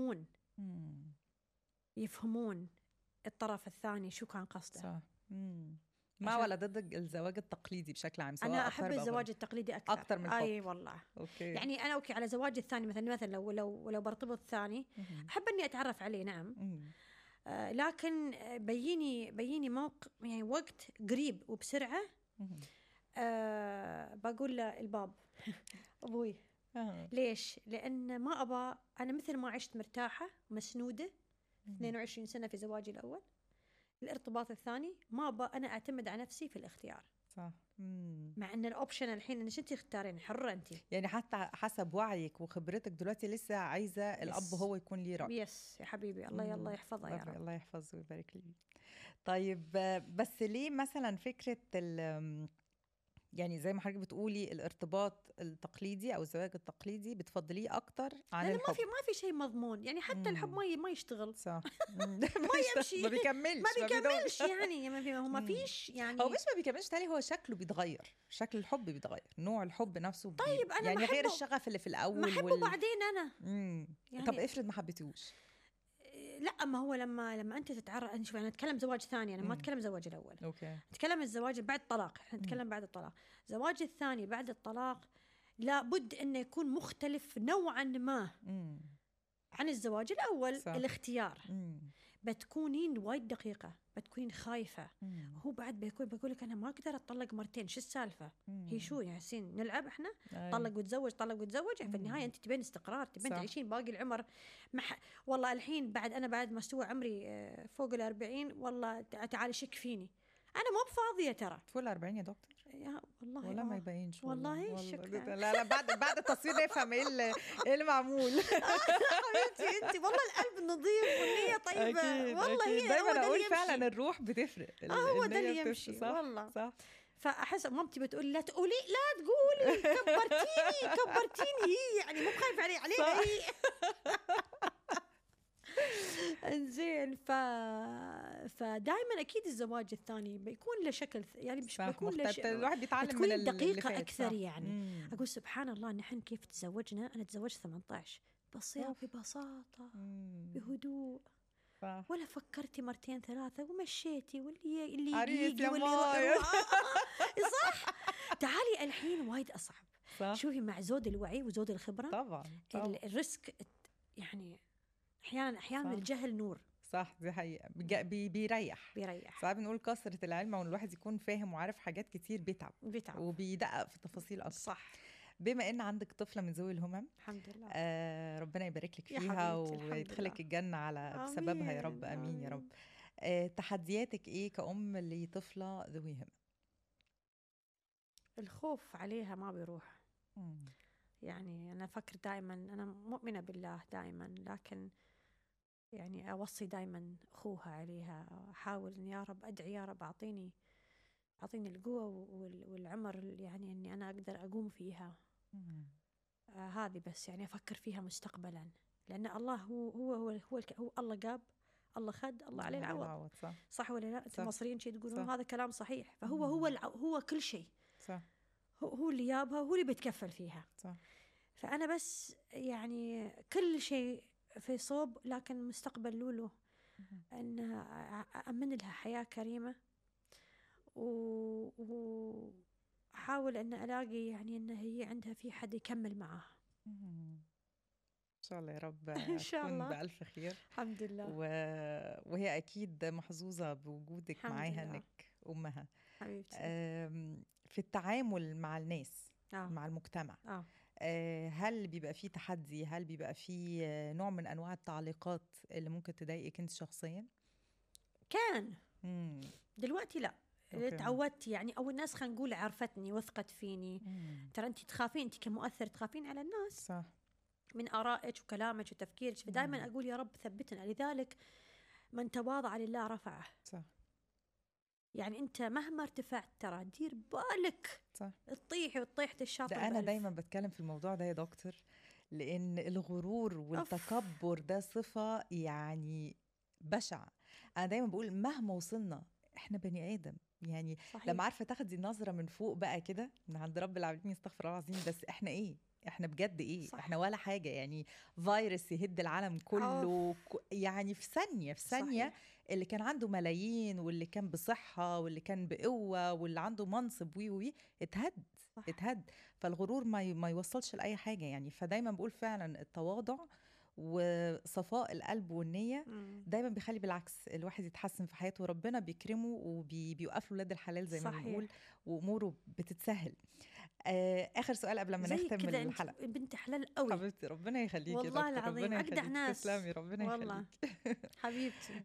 يفهمون الطرف الثاني شو كان قصده. صح. مع ولا ضد الزواج التقليدي بشكل عام؟ أنا أحب الزواج التقليدي أكثر من الحب. أي والله. يعني أنا على زواج الثاني مثلا لو برتبط ثاني أحب إني أتعرف عليه، نعم. لكن بيني موقع يعني وقت قريب وبسرعة. بقول له الباب أبوي. ليش؟ لأن ما أبا أنا مثل ما عشت مرتاحة مسنودة 22 سنة في زواجي الأول، الارتباط الثاني ما أبا أنا أعتمد على نفسي في الاختيار. صح. مع أن الأوبشن الحين إنك أنت تختارين، حرة أنت. يعني حتى حسب وعيك وخبرتك دلوقتي لسه عايزة الأب هو يكون ليه رأي. يس يا حبيبي، الله يحفظها يا رب. الله يحفظه ويبارك لي. طيب بس ليه مثلا فكرة يعني زي ما حضرتك بتقولي الارتباط التقليدي او الزواج التقليدي بتفضليه اكتر عن الحب؟ ما في شيء مضمون، يعني حتى الحب ما يشتغل. صح. ما يمشي، ما بيكملش يعني ما فيش يعني. هو مش ما بيكملش، تالي هو شكله بيتغير، شكل الحب بيتغير، نوع الحب نفسه طيب أنا يعني غير الشغف اللي في الاول. محبه بعدين انا يعني طب افرض ما حبيتوش؟ لا، ما هو لما انت تتعرف، انا شوف انا اتكلم زواج ثاني، انا ما اتكلم زواج الاول. اتكلم الزواج بعد الطلاق، احنا نتكلم بعد الطلاق. زواج الثاني بعد الطلاق لابد انه يكون مختلف نوعا ما عن الزواج الاول. صح. الاختيار بتكونين وايد دقيقة، بتكونين خايفة. هو بعد بيقول لك أنا ما أقدر أطلق مرتين، شو السالفة؟ هي شو يا حسين نلعب إحنا؟ طلق وتزوج في النهاية أنت تبين استقرار، تبين تعيشين باقي العمر والله الحين بعد ما استوى عمري فوق 40، والله تعالي شك فيني، أنا مو بفاضية ترى. فوق 40 يا دكتور؟ يا والله ولا ما يبينش والله شكرا. لا بعد التصوير نفهم ايه اللي معمول. حبيبتي انت والله القلب نظيف والنية طيبة. أكيد والله أكيد. دايما اقول فعلا الروح بتفرق. هو ده اللي يمشي. صح. والله صح. فاحس مامتي بتقول لا تقولي كبرتيني هي يعني مو خايفة عليها هي. فدائما اكيد الزواج الثاني بيكون له شكل، يعني مش بيكون له الواحد بيتعلم بتكون من دقيقه اكثر. صح. يعني اقول سبحان الله نحن كيف تزوجنا. انا تزوجت 18 بس ببساطه بهدوء صح. ولا فكرتي مرتين ثلاثة ومشيتي اللي يجي واللي صح. تعالي الحين وايد أصعب. صح. شوفي مع زود الوعي وزود الخبرة طبعا. الريسك يعني أحيانا الجهل نور. صح دي حقيقة. بيريح. صعب نقول كثرة العلم وان الواحد يكون فاهم وعارف حاجات كتير بيتعب وبيدقق في تفاصيل أكتر. صح. بما ان عندك طفلة من ذوي الهمم الحمد لله ربنا يبارك لك فيها ويدخلك الجنة على بسببها يا رب. امين يا رب. تحدياتك ايه كأم لطفلة ذوي همم؟ الخوف عليها ما بيروح. يعني انا افكر دائما، انا مؤمنة بالله دائما، لكن يعني اوصي دائما اخوها عليها. احاول ان يا رب ادعي يا رب اعطيني القوة والعمر يعني اني انا اقدر اقوم فيها. هذه بس يعني افكر فيها مستقبلا، لان الله هو الله جاب الله خد الله عليه العوض. صح ولا لا؟ انتم المصريين شيء تقولون هذا كلام صحيح. فهو هو كل شيء. صح. هو اللي جابها، هو اللي بيتكفل فيها. صح. فانا بس يعني كل شيء في صوب، لكن مستقبل لولو ان أأمن لها حياة كريمة وأحاول أن ألاقي يعني أن هي عندها في حد يكمل معها. إن شاء الله يا رب. إن شاء الله بألف خير. الحمد لله. وهي أكيد محظوظة بوجودك معاها إنك أمها حبيبتي. في التعامل مع الناس مع المجتمع هل بيبقى فيه تحدي؟ هل بيبقى فيه نوع من أنواع التعليقات اللي ممكن تضايقك أنت شخصيا؟ كان دلوقتي لا. تعودت يعني، أو الناس خلينا نقول عرفتني وثقت فيني. ترى أنت تخافين، أنت كمؤثر تخافين على الناس. صح. من آرائك وكلامك وتفكيرك. فدائما أقول يا رب ثبتنا. لذلك من تواضع لله رفعه. صح. يعني أنت مهما ارتفعت ترى دير بالك. صح. تطيحي وطيحة الشاطر. ده أنا دايما بتكلم في الموضوع ده يا دكتور، لأن الغرور والتكبر ده صفة يعني بشع. أنا دايما بقول مهما وصلنا إحنا بني آدم يعني. صحيح. لما عارفة تاخدي نظرة من فوق بقى كده من عند رب العالمين، استغفر الله العظيم، بس إحنا إيه؟ إحنا بجد إيه؟ صح. إحنا ولا حاجة يعني. فيروس يهد العالم كله يعني في ثانية. صحيح. اللي كان عنده ملايين واللي كان بصحة واللي كان بقوة واللي عنده منصب وي اتهد. فالغرور ما يوصلش لأي حاجة يعني. فدايما بقول فعلا التواضع وصفاء القلب والنية دايما بيخلي بالعكس الواحد يتحسن في حياته، وربنا بيكرمه وبيوقف له ولاد الحلال زي ما بنقول، وأموره بتتسهل. آخر سؤال قبل ما نختم الحلقة. بنت حلال قوي حبيبتي، ربنا يخليكي والله العظيم. أجدع ناس. تسلمي، ربنا والله حبيبتي.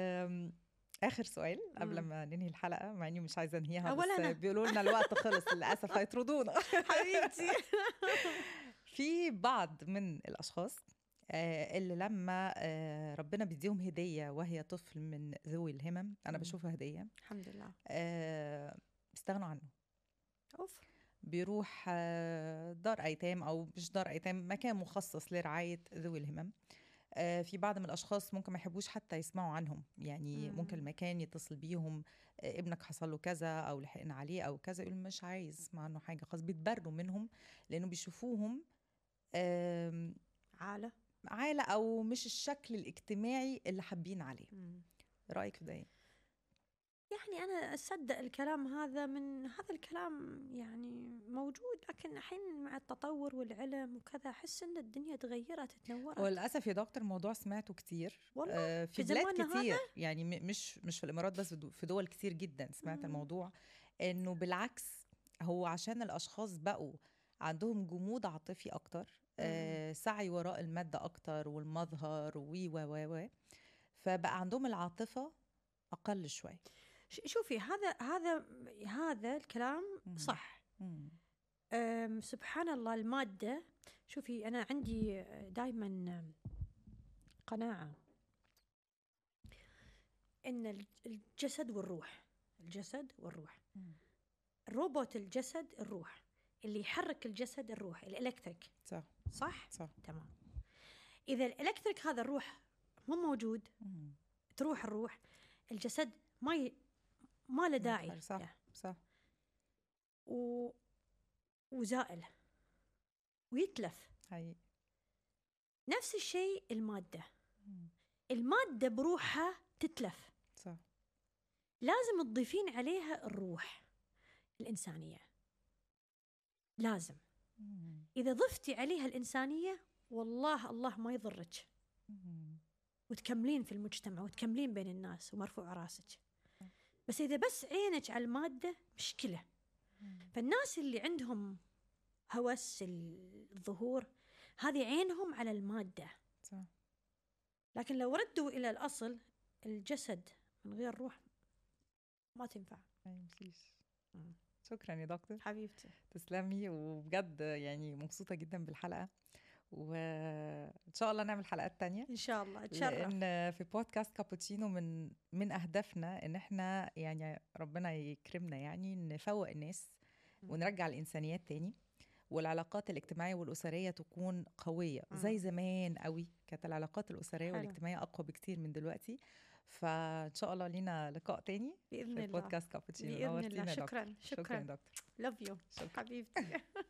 آخر سؤال قبل ما ننهي الحلقة، مع إني مش عايزة أنهيها بس بيقولوا لنا الوقت خلص للأسف هيطردونا. حبيبتي. في بعض من الأشخاص اللي لما ربنا بيديهم هدية وهي طفل من ذوي الهمم، أنا بشوفها هدية الحمد لله، بيستغنوا عنه. بيروح دار أيتام أو مش دار أيتام، مكان مخصص لرعاية ذوي الهمم. في بعض من الأشخاص ممكن ما يحبوش حتى يسمعوا عنهم يعني. ممكن المكان يتصل بيهم ابنك حصل له كذا أو لحقنا عليه أو كذا، يقول مش عايز يسمع عنه حاجة خلاص. بيتبروا منهم لأنه بيشوفوهم عالة أو مش الشكل الاجتماعي اللي حابين عليه. رأيك في ده ايه؟ يعني أنا أصدق الكلام هذا. من هذا الكلام يعني موجود، لكن الحين مع التطور والعلم وكذا أحس إن الدنيا تغيرت تنورت. وللأسف يا دكتور الموضوع سمعته كتير والله في بلاد كتير يعني مش في الإمارات بس، في دول كتير جدا سمعت الموضوع إنه بالعكس هو عشان الأشخاص بقوا عندهم جمود عاطفي أكتر، سعي وراء المادة أكتر والمظهر فبقى عندهم العاطفة أقل شوي. شوفي هذا الكلام صح. سبحان الله المادة. شوفي أنا عندي دايما قناعة إن الجسد والروح الروبوت، الجسد الروح اللي يحرك الجسد الروح الإلكتريك. صح؟ تمام. إذا الإلكتريك هذا الروح مو موجود تروح الروح الجسد ما له داعي. صح. وزائل ويتلف. حقيقي. نفس الشيء المادة بروحها تتلف. صح. لازم تضيفين عليها الروح الإنسانية. لازم. إذا ضفتي عليها الإنسانية والله الله ما يضرك، وتكملين في المجتمع وتكملين بين الناس ومرفوع راسك. بس إذا بس عينك على المادة مشكلة. فالناس اللي عندهم هوس الظهور هذه عينهم على المادة. صح. لكن لو ردوا إلى الأصل، الجسد من غير روح ما تنفع. شكرا يا دكتور حبيبتي، تسلمي. وبجد يعني مبسوطة جدا بالحلقة، وإن شاء الله نعمل حلقات تانية إن شاء الله. اتشرف. لأن في بودكاست كابوتشينو من أهدافنا إن إحنا يعني ربنا يكرمنا يعني نفوق الناس ونرجع الإنسانيات تاني، والعلاقات الاجتماعية والأسرية تكون قوية. زي زمان قوي كانت العلاقات الأسرية والاجتماعية أقوى بكتير من دلوقتي. فإن شاء الله لينا لقاء تاني بإذن في الله. بودكاست كابوتشينو. بإذن الله. شكرا دكتور. لove you. شكرا. حبيبتي.